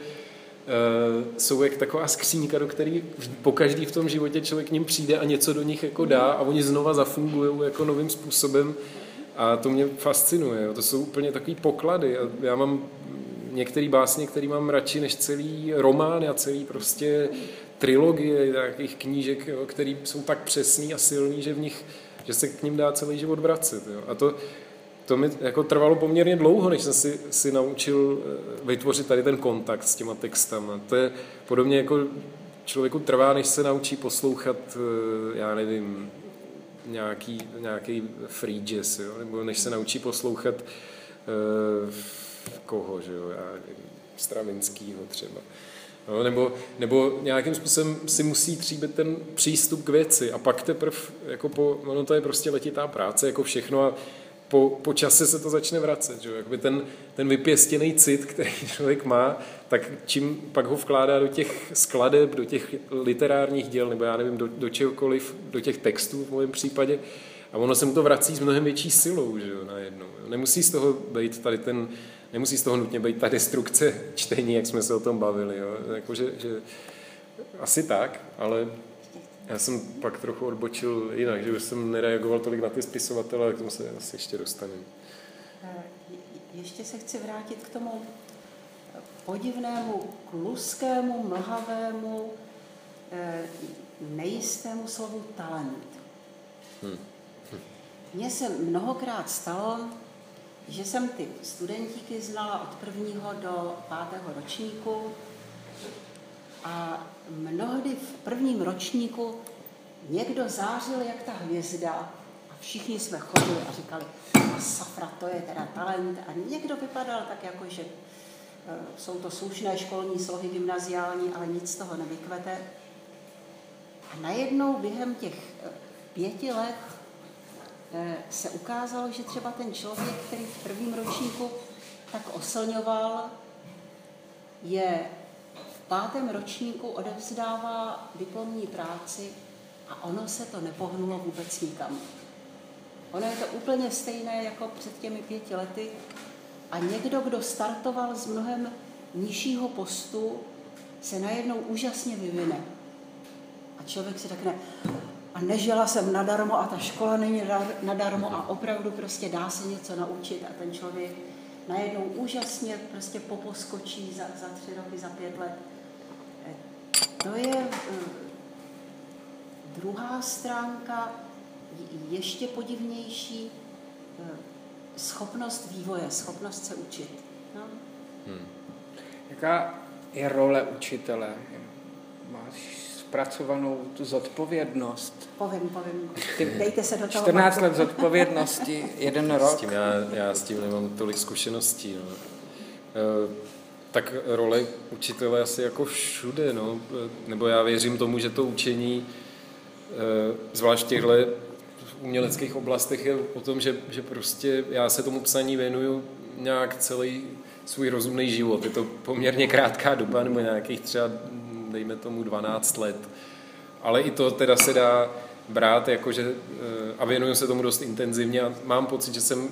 jsou jak taková skřínka, do který po každý v tom životě člověk k ním přijde a něco do nich jako dá a oni znova zafungují jako novým způsobem a to mě fascinuje, jo. To jsou úplně takový poklady a já mám některé básně, které mám radši než celý román a celý prostě trilogie nějakých knížek, jo, které jsou tak přesný a silný, že v nich, že se k ním dá celý život vracet. Jo. A to, to mi jako trvalo poměrně dlouho, než jsem si, si naučil vytvořit tady ten kontakt s těma textama. To je podobně jako člověku trvá, než se naučí poslouchat, já nevím, nějaký, nějaký free jazz, jo, nebo než se naučí poslouchat uh, koho, že jo, já Stravinskýho třeba. No, nebo, nebo nějakým způsobem si musí tříbit ten přístup k věci a pak teprve, jako po, no to je prostě letitá práce, jako všechno a po, po čase se to začne vracet, že jo, jakoby ten, ten vypěstěný cit, který člověk má, tak čím pak ho vkládá do těch skladeb, do těch literárních děl, nebo já nevím, do, do čehokoliv, do těch textů v mém případě, a ono se mu to vrací s mnohem větší silou, že jo, najednou. Nemusí z toho být tady ten Nemusí z toho nutně být ta destrukce čtení, jak jsme se o tom bavili. Jo? Jako, že, že asi tak, ale já jsem pak trochu odbočil jinak, že už jsem nereagoval tolik na ty spisovatele, ale k tomu se asi ještě dostaneme. Ještě se chci vrátit k tomu podivnému, kluskému, mlhavému, nejistému slovu talent. Hmm. Mně se mnohokrát stalo, že jsem ty studentíky znala od prvního do pátého ročníku a mnohdy v prvním ročníku někdo zářil jak ta hvězda a všichni jsme chodili a říkali, a safra, to je teda talent a někdo vypadal tak jako, že jsou to slušné školní slohy gymnaziální, ale nic z toho nevykvete. A najednou během těch pěti let se ukázalo, že třeba ten člověk, který v prvním ročníku tak oslňoval, je v pátém ročníku odevzdává diplomní práci a ono se to nepohnulo vůbec nikam. Ono je to úplně stejné jako před těmi pěti lety a někdo, kdo startoval z mnohem nižšího postu, se najednou úžasně vyvine. A člověk si řekne, a nežila jsem nadarmo a ta škola není nadarmo a opravdu prostě dá se něco naučit a ten člověk najednou úžasně prostě poposkočí za, za tři roky, za pět let. To je uh, druhá stránka, ještě podivnější, uh, schopnost vývoje, schopnost se učit. No. Hmm. Jaká je role učitele? Máš zpracovanou tu zodpovědnost. Povím, povím. Dejte se do toho. čtrnáct let zodpovědnosti, jeden rok. S tím já, já s tím nemám tolik zkušeností. No. E, tak role učitele asi jako všude, no. Nebo já věřím tomu, že to učení, e, zvlášť v těchto uměleckých oblastech, je o tom, že, že prostě já se tomu psaní věnuju nějak celý svůj rozumný život. Je to poměrně krátká doba, nebo nějakých třeba, dejme tomu, dvanáct let. Ale i to teda se dá brát, jakože, a věnuju se tomu dost intenzivně a mám pocit, že jsem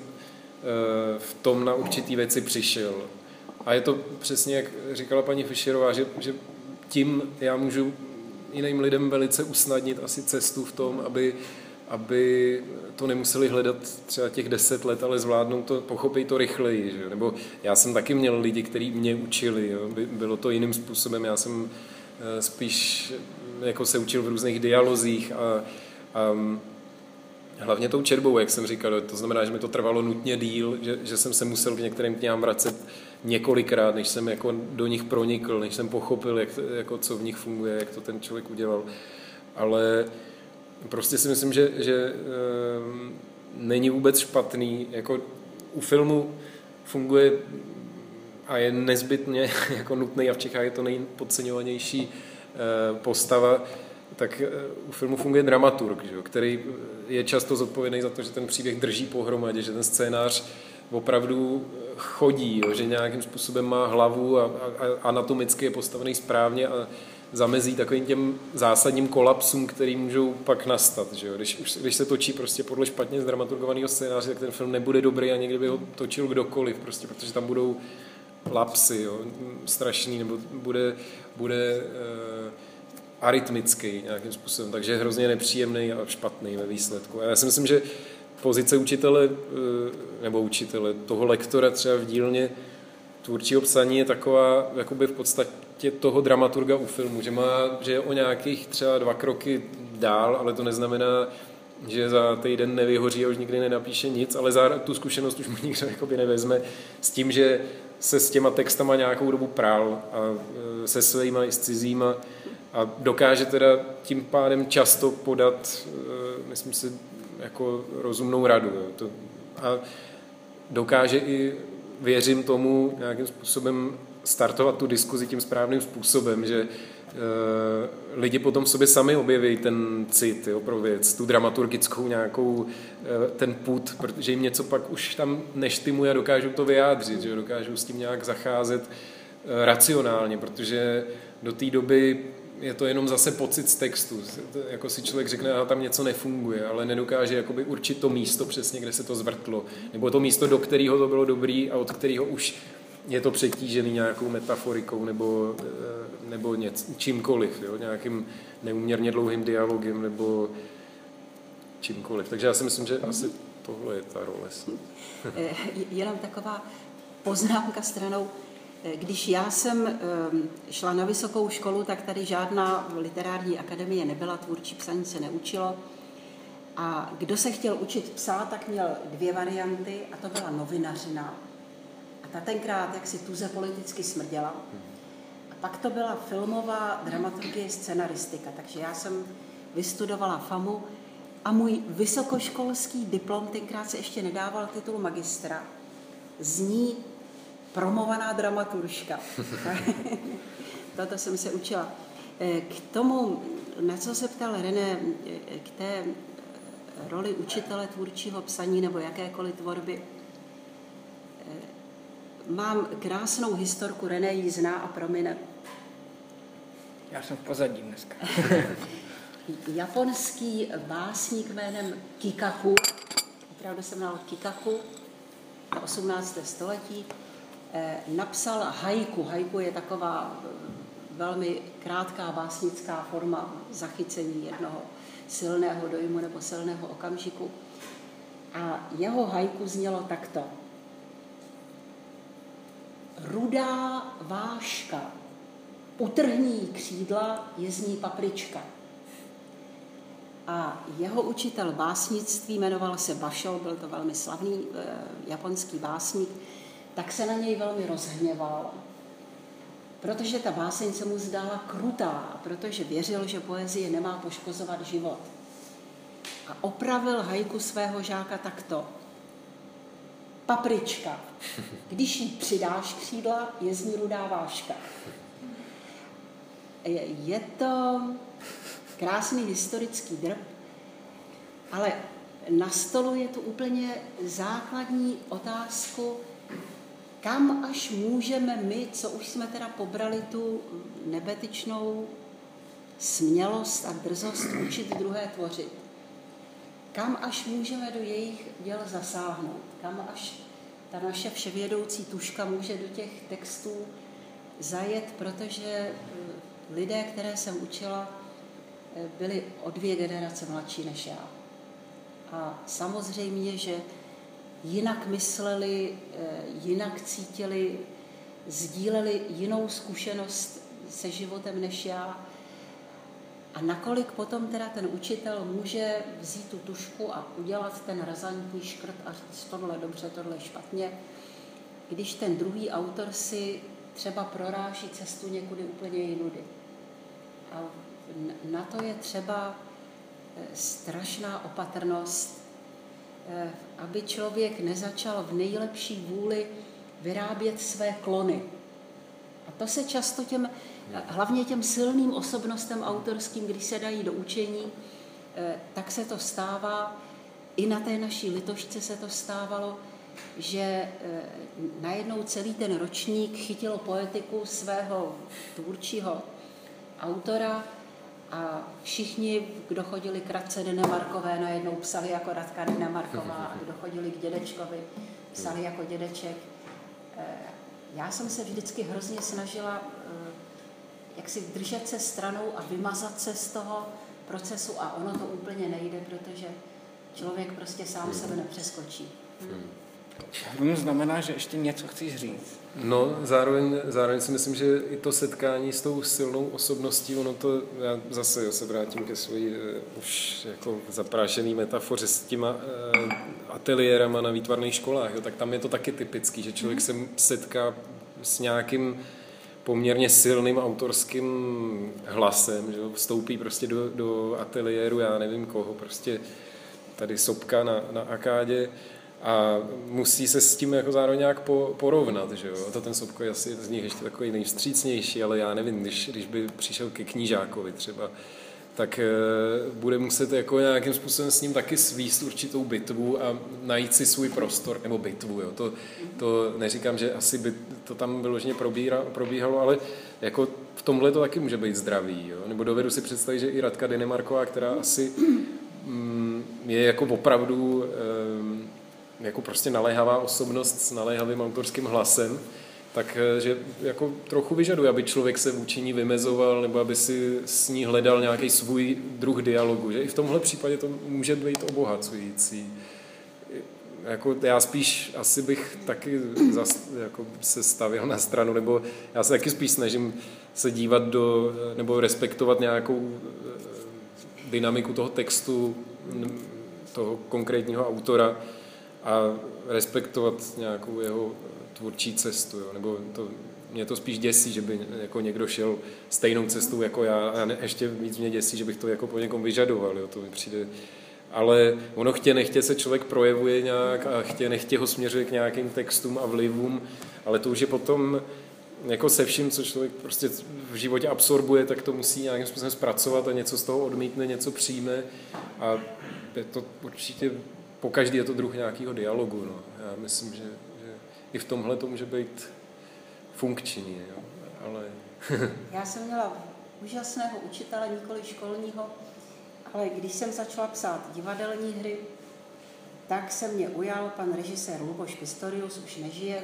v tom na určitý věci přišel. A je to přesně, jak říkala paní Fischerová, že, že tím já můžu jiným lidem velice usnadnit asi cestu v tom, aby, aby to nemuseli hledat třeba těch deset let, ale zvládnou to, pochopí to rychleji. Že? Nebo já jsem taky měl lidi, kteří mě učili. Jo? Bylo to jiným způsobem. Já jsem spíš jako se učil v různých dialozích a, a hlavně tou četbou, jak jsem říkal. To znamená, že mi to trvalo nutně díl, že, že jsem se musel k některým knihám vracet několikrát, než jsem jako do nich pronikl, než jsem pochopil, jak, jako co v nich funguje, jak to ten člověk udělal. Ale prostě si myslím, že, že e, není vůbec špatný. Jako u filmu funguje a je nezbytně jako nutný, a v Čechách je to nejpodceňovanější e, postava, tak u filmu funguje dramaturg, že, který je často zodpovědný za to, že ten příběh drží pohromadě, že ten scénář opravdu chodí, jo, že nějakým způsobem má hlavu a, a, a anatomicky je postavený správně a zamezí takovým těm zásadním kolapsům, který můžou pak nastat. Že jo. Když, když se točí prostě podle špatně zdramaturgovaného scénáře, tak ten film nebude dobrý, ani kdyby ho točil kdokoliv, prostě, protože tam budou lapsy, jo, strašný, nebo bude, bude uh, arytmický nějakým způsobem, takže je hrozně nepříjemný a špatný ve výsledku. A já si myslím, že pozice učitele, nebo učitele, toho lektora třeba v dílně tvůrčího psaní je taková, jakoby v podstatě toho dramaturga u filmu, že, má, že je o nějakých třeba dva kroky dál, ale to neznamená, že za týden nevyhoří a už nikdy nenapíše nic, ale za tu zkušenost už mu nikdo jakoby nevezme s tím, že se s těma textama nějakou dobu prál a se svýma i s cizíma a dokáže teda tím pádem často podat, myslím si, jako rozumnou radu. Jo. To, a dokáže i, věřím tomu, nějakým způsobem startovat tu diskuzi tím správným způsobem, že e, lidi potom v sobě sami objeví ten cit, jo, pro věc, tu dramaturgickou nějakou, e, ten pud, protože jim něco pak už tam neštimuje a dokážou to vyjádřit, že dokážou s tím nějak zacházet e, racionálně, protože do té doby je to jenom zase pocit z textu. Jako si člověk řekne, že tam něco nefunguje, ale nedokáže jakoby určit to místo přesně, kde se to zvrtlo. Nebo to místo, do kterého to bylo dobrý a od kterého už je to přetížený nějakou metaforikou nebo, nebo něco, čímkoliv, jo? Nějakým neuměrně dlouhým dialogem nebo čímkoliv. Takže já si myslím, že asi tohle je ta role. Jenom taková poznámka stranou. Když já jsem šla na vysokou školu, tak tady žádná literární akademie nebyla, tvůrčí psaní se neučilo. A kdo se chtěl učit psát, tak měl dvě varianty a to byla novinařina. A ta tenkrát jaksi tuze politicky smrděla. A pak to byla filmová dramaturgie, scenaristika. Takže já jsem vystudovala FAMu a můj vysokoškolský diplom tenkrát se ještě nedával titul magistra. Zní promovaná dramaturška. Toto jsem se učila. K tomu, na co se ptal René, k té roli učitele tvůrčího psaní nebo jakékoliv tvorby, mám krásnou historku, René ji zná a promine. Já jsem v pozadí dneska. Japonský básník jménem Kikaku, opravdu jsem znal Kikaku, na osmnáctém století, napsal haiku. Haiku je taková velmi krátká básnická forma zachycení jednoho silného dojmu nebo silného okamžiku. A jeho haiku znělo takto. Rudá váška, utrhní křídla, je z ní paprička. A jeho učitel básnictví jmenoval se Basho, byl to velmi slavný eh, japonský básník, tak se na něj velmi rozhněval. protože ta báseň se mu zdála krutá, protože věřil, že poezie nemá poškozovat život. A opravil haiku svého žáka takto. Paprička. Když jí přidáš křídla, je z ní rudá váška. Je to krásný historický drb, ale nastoluje tu úplně základní otázku, kam až můžeme my, co už jsme teda pobrali tu nebetyčnou smělost a drzost učit druhé tvořit, kam až můžeme do jejich děl zasáhnout, kam až ta naše vševědoucí tuška může do těch textů zajet, protože lidé, které jsem učila, byli o dvě generace mladší než já. A samozřejmě, že jinak mysleli, jinak cítili, sdíleli jinou zkušenost se životem než já. A nakolik potom teda ten učitel může vzít tu tušku a udělat ten razantní škrt a říct tohle dobře, tohle špatně, když ten druhý autor si třeba proráží cestu někudy úplně jinudy. A na to je třeba strašná opatrnost, aby člověk nezačal v nejlepší vůli vyrábět své klony. A to se často těm, hlavně těm silným osobnostem autorským, když se dají do učení, tak se to stává, i na té naší litošce se to stávalo, že najednou celý ten ročník chytilo poetiku svého tvůrčího autora a všichni, kdo chodili k Radce Dynemarkové, najednou psali jako Radka Dynemarková, a kdo chodili k dědečkovi, psali jako dědeček. Já jsem se vždycky hrozně snažila jak si držet se stranou a vymazat se z toho procesu a ono to úplně nejde, protože člověk prostě sám sebe nepřeskočí. To znamená, že ještě něco chceš říct. No, zároveň, zároveň si myslím, že i to setkání s tou silnou osobností, ono to, já zase jo, se vrátím ke svojí uh, už jako zaprášený metafoře s těma uh, ateliérama na výtvarných školách, jo, tak tam je to taky typický, že člověk se setká s nějakým poměrně silným autorským hlasem, že jo, vstoupí prostě do, do ateliéru, já nevím koho, prostě tady Sobka na, na Akádě, a musí se s tím jako zároveň nějak po, porovnat, že jo? A to ten Sobko je asi z nich ještě takový nejvstřícnější, ale já nevím, když, když by přišel ke Knížákovi třeba, tak e, bude muset jako nějakým způsobem s ním taky svíst určitou bitvu a najít si svůj prostor, nebo bitvu, jo? To, to neříkám, že asi by to tam vyloženě probíhalo, ale jako v tomhle to taky může být zdravý, jo? Nebo dovedu si představit, že i Radka Dynemarková, která asi mm, je jako opravdu e, jako prostě naléhavá osobnost s naléhavým autorským hlasem, tak že jako trochu vyžaduje, aby člověk se vůči ní vymezoval nebo aby si s ní hledal nějaký svůj druh dialogu. Že i v tomhle případě to může být obohacující. Jako já spíš asi bych taky zas, jako se stavěl na stranu, nebo já se taky spíš snažím se dívat do, nebo respektovat nějakou dynamiku toho textu, toho konkrétního autora, a respektovat nějakou jeho tvůrčí cestu, jo. Nebo to, mě to spíš děsí, že by jako někdo šel stejnou cestou jako já a ne, ještě víc mě děsí, že bych to jako po někom vyžadoval, jo. To mi přijde. Ale ono chtě nechtě se člověk projevuje nějak a chtě nechtě ho směřuje k nějakým textům a vlivům, ale to už je potom jako se vším, co člověk prostě v životě absorbuje, tak to musí nějakým způsobem zpracovat a něco z toho odmítne, něco přijme a je to určitě po každý je to druh nějakého dialogu. No. Já myslím, že, že i v tomhle to může být funkční. Jo. Ale... Já jsem měla úžasného učitele, nikoli školního, ale když jsem začala psát divadelní hry, tak se mě ujal pan režisér Luboš Pistorius, už nežije.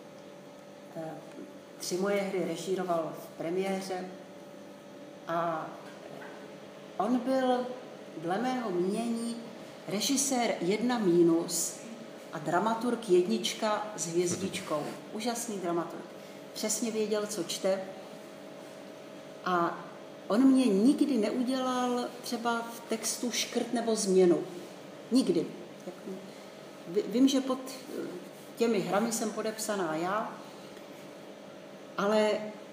Tři moje hry režíroval v premiéře a on byl dle mého mínění režisér jedna mínus a dramaturg jednička s hvězdičkou. Úžasný dramaturg. Přesně věděl, co čte. A on mě nikdy neudělal třeba v textu škrt nebo změnu. Nikdy. Vím, že pod těmi hrami jsem podepsaná já, ale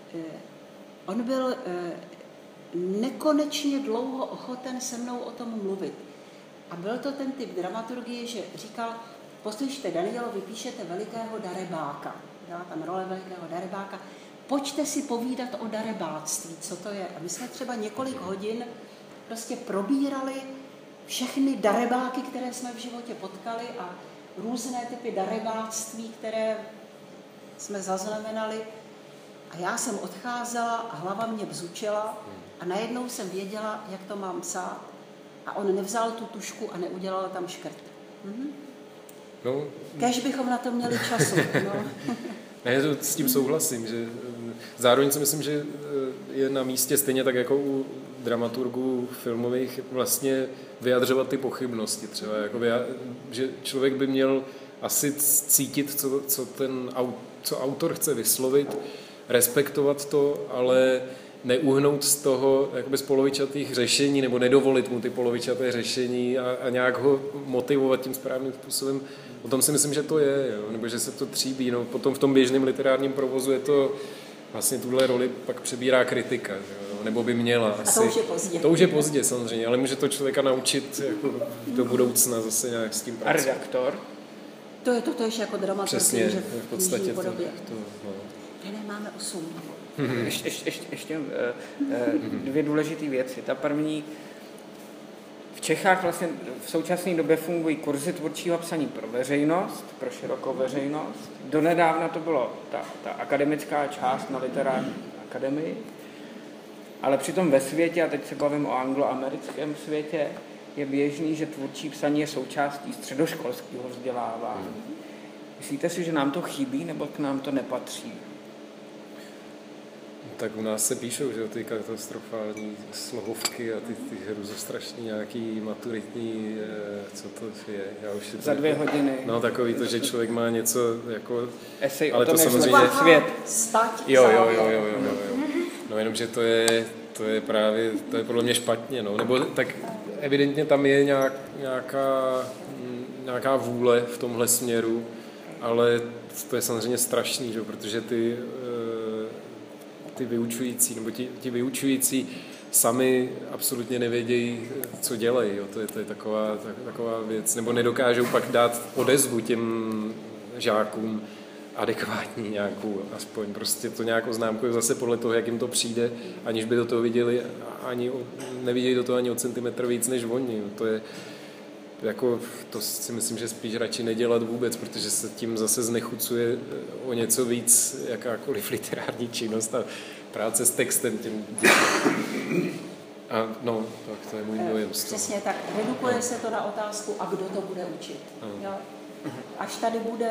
on byl nekonečně dlouho ochoten se mnou o tom mluvit. A byl to ten typ dramaturgie, že říkal, poslyšte, Danielo, vy píšete velikého darebáka. Byla tam role velikého darebáka. Pojďte si povídat o darebáctví, co to je. A my jsme třeba několik hodin prostě probírali všechny darebáky, které jsme v životě potkali a různé typy darebáctví, které jsme zaznamenali. A já jsem odcházela a hlava mě bzučela a najednou jsem věděla, jak to mám psát. A on nevzal tu tušku a neudělal tam škrt. Mhm. No, Kéž bychom na to měli času. No. Ne, to s tím souhlasím, že zároveň si myslím, že je na místě stejně tak jako u dramaturgů filmových vlastně vyjadřovat ty pochybnosti třeba, jako vyjad, že člověk by měl asi cítit, co, co ten co autor chce vyslovit, respektovat to, ale neuhnout z toho jakoby z polovičatých řešení nebo nedovolit mu ty polovičaté řešení a, a nějak ho motivovat tím správným způsobem. O tom si myslím, že to je, jo? Nebo že se to tříbí. No, potom v tom běžném literárním provozu je to vlastně tuhle roli pak přebírá kritika, jo? Nebo by měla. Asi. A to už je pozdě. To už je pozdě samozřejmě, ale může to člověka naučit jako do budoucna zase nějak s tím pracovat. A redaktor? To je to tež jako dramaturgie, že v podstatě to, podobě. To, no. Ne, máme osm. Ještě, ještě, ještě, ještě dvě důležité věci. Ta první, v Čechách vlastně v současné době fungují kurzy tvůrčího psaní pro veřejnost, pro širokou veřejnost. Donedávna to bylo ta, ta akademická část na literární akademii, ale přitom ve světě, a teď se bavím o angloamerickém světě, je běžný, že tvůrčí psaní je součástí středoškolského vzdělávání. Myslíte si, že nám to chybí, nebo k nám to nepatří? Tak u nás se píšou, že ty katastrofální slohovky a ty, ty hruzostrašný nějaký maturitní, co to je. Já už Za dvě jako, hodiny. No takový to, že člověk má něco jako... Esej ale o tom, to jak samozřejmě... svět. Spať, jo, jo, jo, jo, jo, jo. No jenom, že to je, to je právě, to je podle mě špatně, no. Nebo tak evidentně tam je nějak, nějaká, nějaká vůle v tomhle směru, ale to je samozřejmě strašný, že? Protože ty... ty vyučující, nebo ti, ti vyučující sami absolutně nevědějí, co dělají. Jo. To je, to je taková, tak, taková věc. Nebo nedokážou pak dát odezvu těm žákům adekvátní nějakou, aspoň prostě to nějakou známku zase podle toho, jak jim to přijde, aniž by do toho viděli, ani neviděli do toho ani o centimetr víc než oni. Jo. To je jako, to si myslím, že spíš radši nedělat vůbec, protože se tím zase znechucuje o něco víc jakákoliv literární činnost a práce s textem tím. A no, tak to je můj dojem. Přesně tak. Redukuje se to na otázku, a kdo to bude učit. Jo? Až tady bude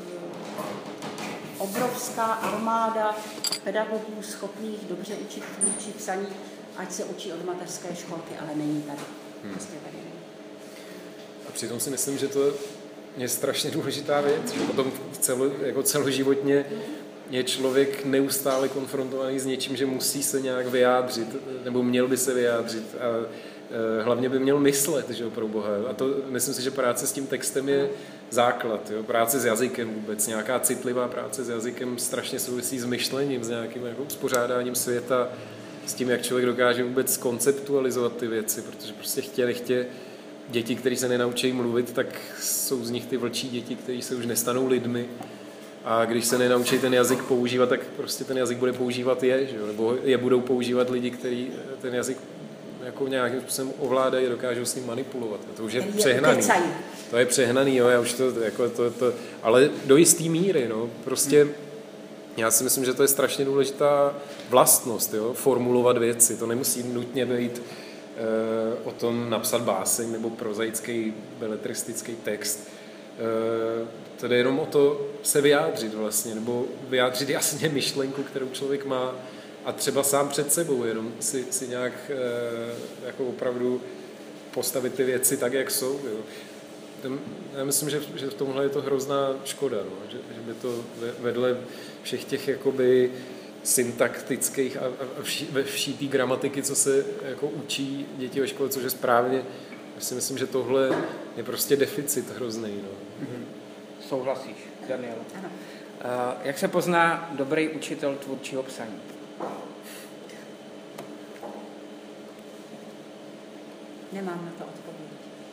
obrovská armáda pedagogů schopných dobře učit tvůrčí psaní, ať se učí od mateřské školky, ale není tady. Prostě tady není. A přitom si myslím, že to je strašně důležitá věc, že potom celo, jako celoživotně je člověk neustále konfrontovaný s něčím, že musí se nějak vyjádřit, nebo měl by se vyjádřit a e, hlavně by měl myslet, že jo, pro Boha. A to myslím si, že práce s tím textem je základ, jo? Práce s jazykem vůbec, nějaká citlivá práce s jazykem strašně souvisí s myšlením, s nějakým jako uspořádáním světa, s tím, jak člověk dokáže vůbec konceptualizovat ty věci, protože prostě chtě, nechtě děti, které se nenaučí mluvit, tak jsou z nich ty vlčí děti, které se už nestanou lidmi. A když se nenaučí ten jazyk používat, tak prostě ten jazyk bude používat je, že jo? Nebo je budou používat lidi, kteří ten jazyk jako nějakým způsobem ovládají, dokážou s ním manipulovat. To už je přehnaný. To je přehnaný, jo, já už to, jako to, to, ale do jistý míry, no, prostě já si myslím, že to je strašně důležitá vlastnost, jo, formulovat věci. To nemusí nutně být e, o tom napsat báseň nebo prozaický beletristický text. E, to jde jenom o to se vyjádřit vlastně, nebo vyjádřit jasně myšlenku, kterou člověk má a třeba sám před sebou, jenom si, si nějak e, jako opravdu postavit ty věci tak, jak jsou. Jo. Já myslím, že, že v tomhle je to hrozná škoda, no, že, že by to vedle všech těch jakoby syntaktických a, a vší, ve vší té gramatiky, co se jako učí děti ve škole, což je správně, já si myslím, že tohle je prostě deficit hrozný. No. Mm-hmm. Souhlasíš, Daniel? Ano. Uh, jak se pozná dobrý učitel tvůrčího psaní? Nemám na to odpověď.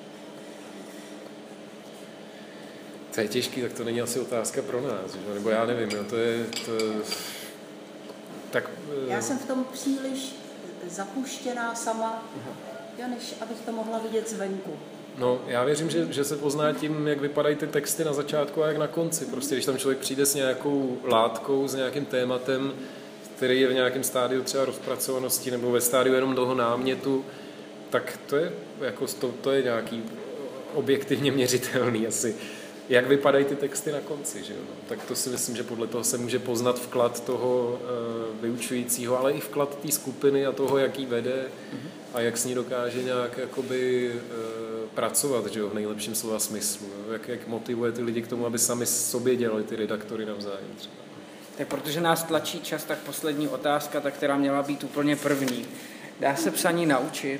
To je těžký, tak to není asi otázka pro nás, že? Nebo já nevím, no, to je... To... Tak, já jsem v tom příliš zapuštěná sama, jo, než abych to mohla vidět zvenku. No, já věřím, že, že se pozná tím, jak vypadají ty texty na začátku a jak na konci. Prostě když tam člověk přijde s nějakou látkou, s nějakým tématem, který je v nějakém stádiu třeba rozpracovanosti nebo ve stádiu jenom toho námětu, tak to je, jako, to, to je nějaký objektivně měřitelný asi. Jak vypadají ty texty na konci, že jo? No, tak to si myslím, že podle toho se může poznat vklad toho e, vyučujícího, ale i vklad té skupiny a toho, jak ji vede mm-hmm. a jak s ní dokáže nějak jakoby e, pracovat, že jo, v nejlepším slova smyslu. Jak, jak motivuje ty lidi k tomu, aby sami sobě dělali ty redaktory navzájem třeba. Tak protože nás tlačí čas, tak poslední otázka, ta, která měla být úplně první. Dá se psaní naučit?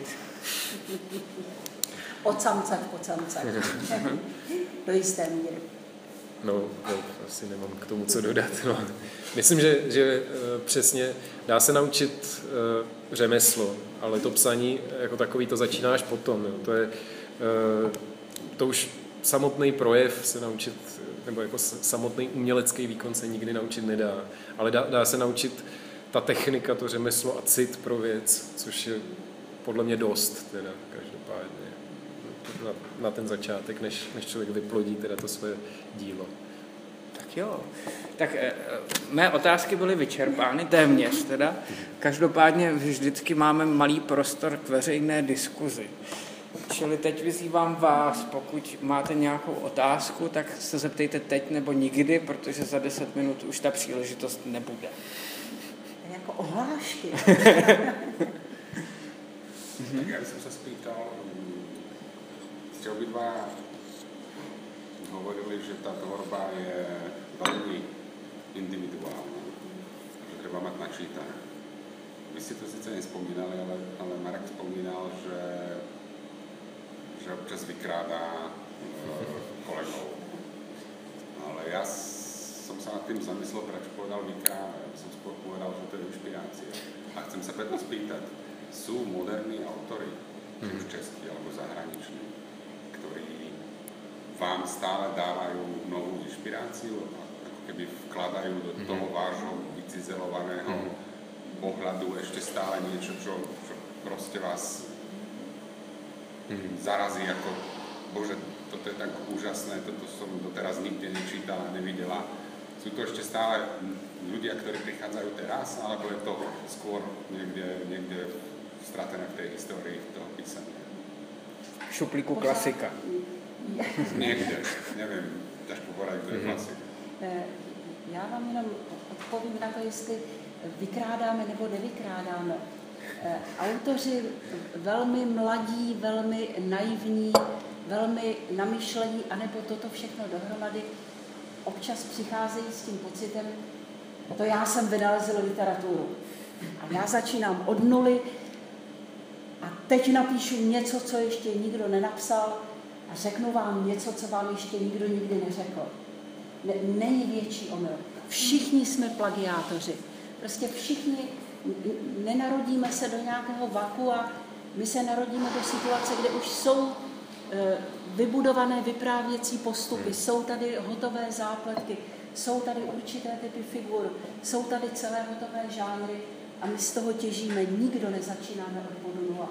Od samce po samce. Do jisté míry. No, no, asi nemám k tomu co dodat. No. Myslím, že, že přesně dá se naučit uh, řemeslo, ale to psaní jako takový to začínáš potom. Jo. To je uh, to už samotný projev se naučit, nebo jako samotný umělecký výkon se nikdy naučit nedá. Ale dá, dá se naučit ta technika, to řemeslo a cit pro věc, což je podle mě dost, teda každopádně. Na, na ten začátek, než, než člověk vyplodí teda to své dílo. Tak jo. Tak e, mé otázky byly vyčerpány téměř teda. Každopádně vždycky máme malý prostor k veřejné diskuzi. Čili teď vyzývám vás, pokud máte nějakou otázku, tak se zeptejte teď nebo nikdy, protože za deset minut už ta příležitost nebude. Jako ohlášky. Tak já jsem se spýtal, jste obidva hovorili, že ta tvorba je velmi individuální, že treba mať načítané. Vy si to sice nespomínali, ale, ale Marek vzpomínal, že, že občas vykrádá uh, kolegov. Ale ja som sa nad tým zamyslel, prečo povedal vykráda. Ja som skôr povedal, že to je inšpirácia. A chcem sa preto spýtať, sú moderní autory, či už českí alebo zahraniční, ktorí vám stále dávajú novú inšpiráciu, ako keby vkladajú do toho vášho vycizelovaného pohľadu ešte stále niečo, čo, čo proste vás zarazí ako, bože, toto je tak úžasné, toto som doteraz nikde nečítala, nevidela. Sú to ešte stále ľudia, ktorí prichádzajú teraz, alebo je to skôr niekde, niekde stratené v tej histórii toho písania? V šuplíku klasika. Někde, nevím, těžko poradit, kdo je klasik. Já vám jenom odpovím na to, jestli vykrádáme nebo nevykrádáme. Autoři velmi mladí, velmi naivní, velmi namyšlení, anebo toto všechno dohromady, občas přicházejí s tím pocitem, to já jsem vynalezl literaturu. A já začínám od nuly a teď napíšu něco, co ještě nikdo nenapsal, a řeknu vám něco, co vám ještě nikdo nikdy neřekl. Ne, není větší omyl. Všichni jsme plagiátoři. Prostě všichni nenarodíme se do nějakého vakua, my se narodíme do situace, kde už jsou e, vybudované vyprávěcí postupy, jsou tady hotové zápletky, jsou tady určité typy figur, jsou tady celé hotové žánry a my z toho těžíme. Nikdo nezačínáme od bodu nula.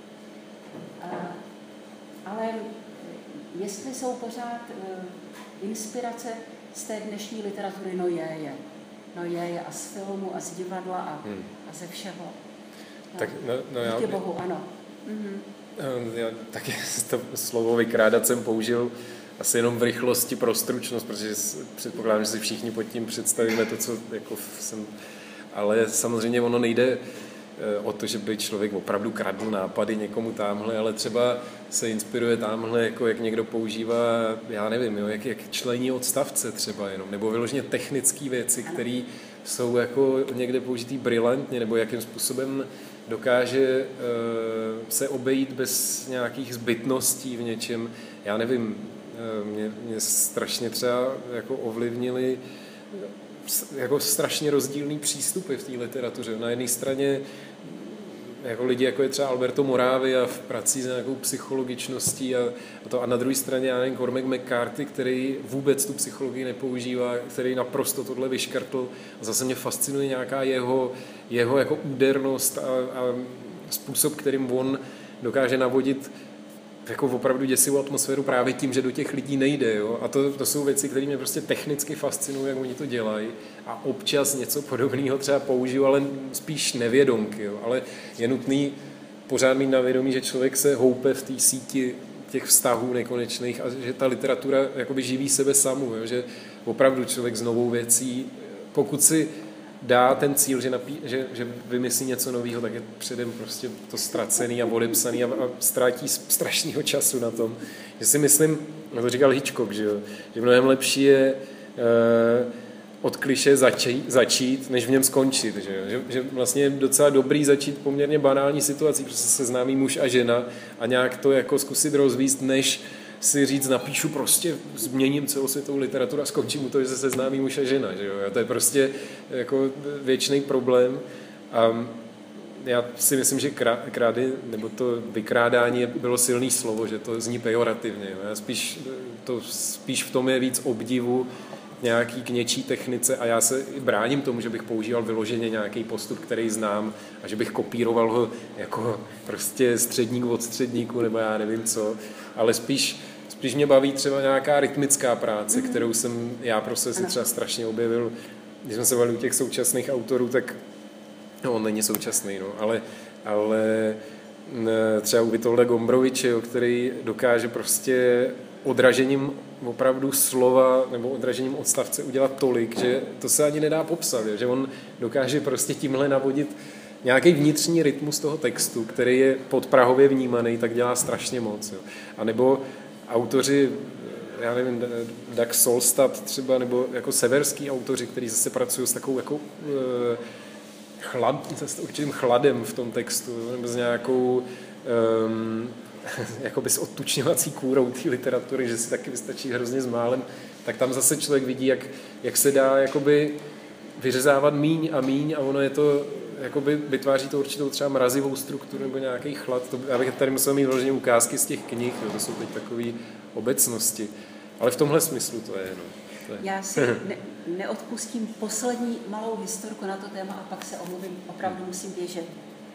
E, ale jestli jsou pořád uh, inspirace z té dnešní literatury, no je, je. No je, je. A z filmu, a z divadla, a, hmm. a ze všeho. No. Tak, no, no já... Díky Bohu, ano. Mhm. Já taky to slovo vykrádat jsem použil asi jenom v rychlosti pro stručnost, protože předpokládám, že si všichni pod tím představíme to, co jako jsem... Ale samozřejmě ono nejde o to, že by člověk opravdu kradl nápady někomu támhle, ale třeba se inspiruje támhle, jako jak někdo používá, já nevím, jo, jak, jak člení odstavce třeba jenom, nebo vyloženě technické věci, které jsou jako někde použitý brilantně, nebo jakým způsobem dokáže uh, se obejít bez nějakých zbytností v něčem. Já nevím, uh, mě, mě strašně třeba jako ovlivnili jako strašně rozdílný přístupy v té literatuře. Na jedné straně jako lidi, jako je třeba Alberto Moravia v prací s nějakou psychologičností a, a to. A na druhé straně, já nevím, Cormac McCarthy, který vůbec tu psychologii nepoužívá, který naprosto tohle vyškrtl. A zase mě fascinuje nějaká jeho, jeho jako údernost a, a způsob, kterým on dokáže navodit jako opravdu děsivou atmosféru právě tím, že do těch lidí nejde. Jo? A to, to jsou věci, které mě prostě technicky fascinují, jak oni to dělají. A občas něco podobného třeba použiju, ale spíš nevědomky. Jo? Ale je nutný pořád mít na vědomí, že člověk se houpe v té síti těch vztahů nekonečných a že ta literatura jakoby živí sebe samu. Jo? Že opravdu člověk s novou věcí, pokud si dá ten cíl, že, napí, že, že vymyslí něco nového, tak je předem prostě to ztracený a odepsaný a, a ztratí strašného času na tom. Že si myslím, no to říkal Hitchcock, že, jo, že mnohem lepší je eh, od kliše začít, začít, než v něm skončit. Že, že, že vlastně je docela dobrý začít poměrně banální situací, protože se seznámí muž a žena a nějak to jako zkusit rozvíst, než si říct, napíšu prostě, změním celosvětovou literaturu a skončím u toho, že se seznámí muž a žena. Že jo? A to je prostě jako věčný problém. A já si myslím, že krády, nebo to vykrádání bylo silný slovo, že to zní pejorativně. Jo? Já spíš, to, spíš v tom je víc obdivu nějaký k něčí technice a já se bráním tomu, že bych používal vyloženě nějaký postup, který znám a že bych kopíroval ho jako prostě středník od středníku nebo já nevím co, ale spíš Spíš mě baví třeba nějaká rytmická práce, mm-hmm. kterou jsem já prostě si třeba strašně objevil. Když jsme se bavili u těch současných autorů, tak no, on není současný, no, ale, ale třeba u Vitolda Gombroviče, který dokáže prostě odražením opravdu slova nebo odražením odstavce udělat tolik, že to se ani nedá popsat, že on dokáže prostě tímhle navodit nějaký vnitřní rytmus toho textu, který je podprahově vnímaný, tak dělá strašně moc. Jo. A nebo autoři, já nevím, Dag Solstad třeba, nebo jako severský autoři, kteří zase pracují s takovou jako e, chlad, s určitým chladem v tom textu, nebo s nějakou um, jakoby s odtučňovací kůrou té literatury, že si taky vystačí hrozně s málem, tak tam zase člověk vidí, jak, jak se dá jakoby vyřezávat míň a míň a ono je to, jakoby vytváří to určitou třeba mrazivou strukturu nebo nějaký chlad. To, já bych tady musel mít vloženě ukázky z těch knih, jo, to jsou teď takové obecnosti. Ale v tomhle smyslu to je. No. To je. Já si ne, neodpustím poslední malou historku na to téma a pak se omluvím, opravdu musím běžet.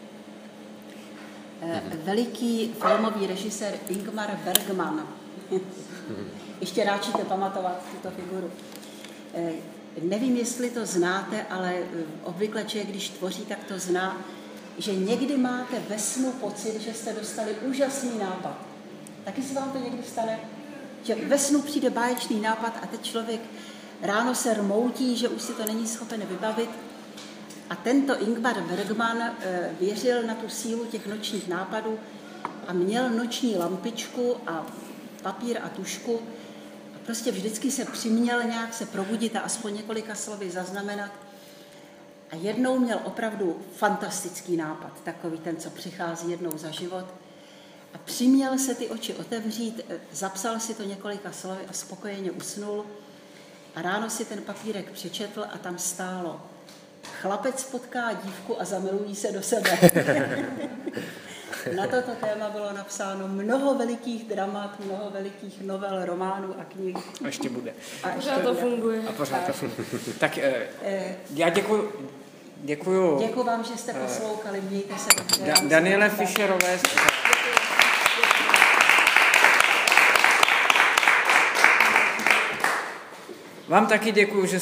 Veliký filmový režisér Ingmar Bergman. Ještě ráčíte pamatovat tuto figuru. Nevím, jestli to znáte, ale obvykle člověk, když tvoří, tak to zná, že někdy máte ve snu pocit, že jste dostali úžasný nápad. Taky se vám to někdy stane, že ve snu přijde báječný nápad a teď člověk ráno se rmoutí, že už si to není schopen vybavit. A tento Ingmar Bergman věřil na tu sílu těch nočních nápadů a měl noční lampičku a papír a tužku. Prostě vždycky se přiměl nějak se probudit a aspoň několika slovy zaznamenat. A jednou měl opravdu fantastický nápad, takový ten, co přichází jednou za život. A přiměl se ty oči otevřít, zapsal si to několika slovy a spokojeně usnul. A ráno si ten papírek přečetl a tam stálo: chlapec potká dívku a zamilují se do sebe. Na toto téma bylo napsáno mnoho velikých dramat, mnoho velikých novel, románů a knih. A ještě bude. A ještě pořád to bude. funguje. A pořád to funguje. Tak eh, já děkuju, děkuju. Děkuju vám, že jste poslouchali, mějte se dobře. Da, Daniele Fischerové. Vám taky děkuju, že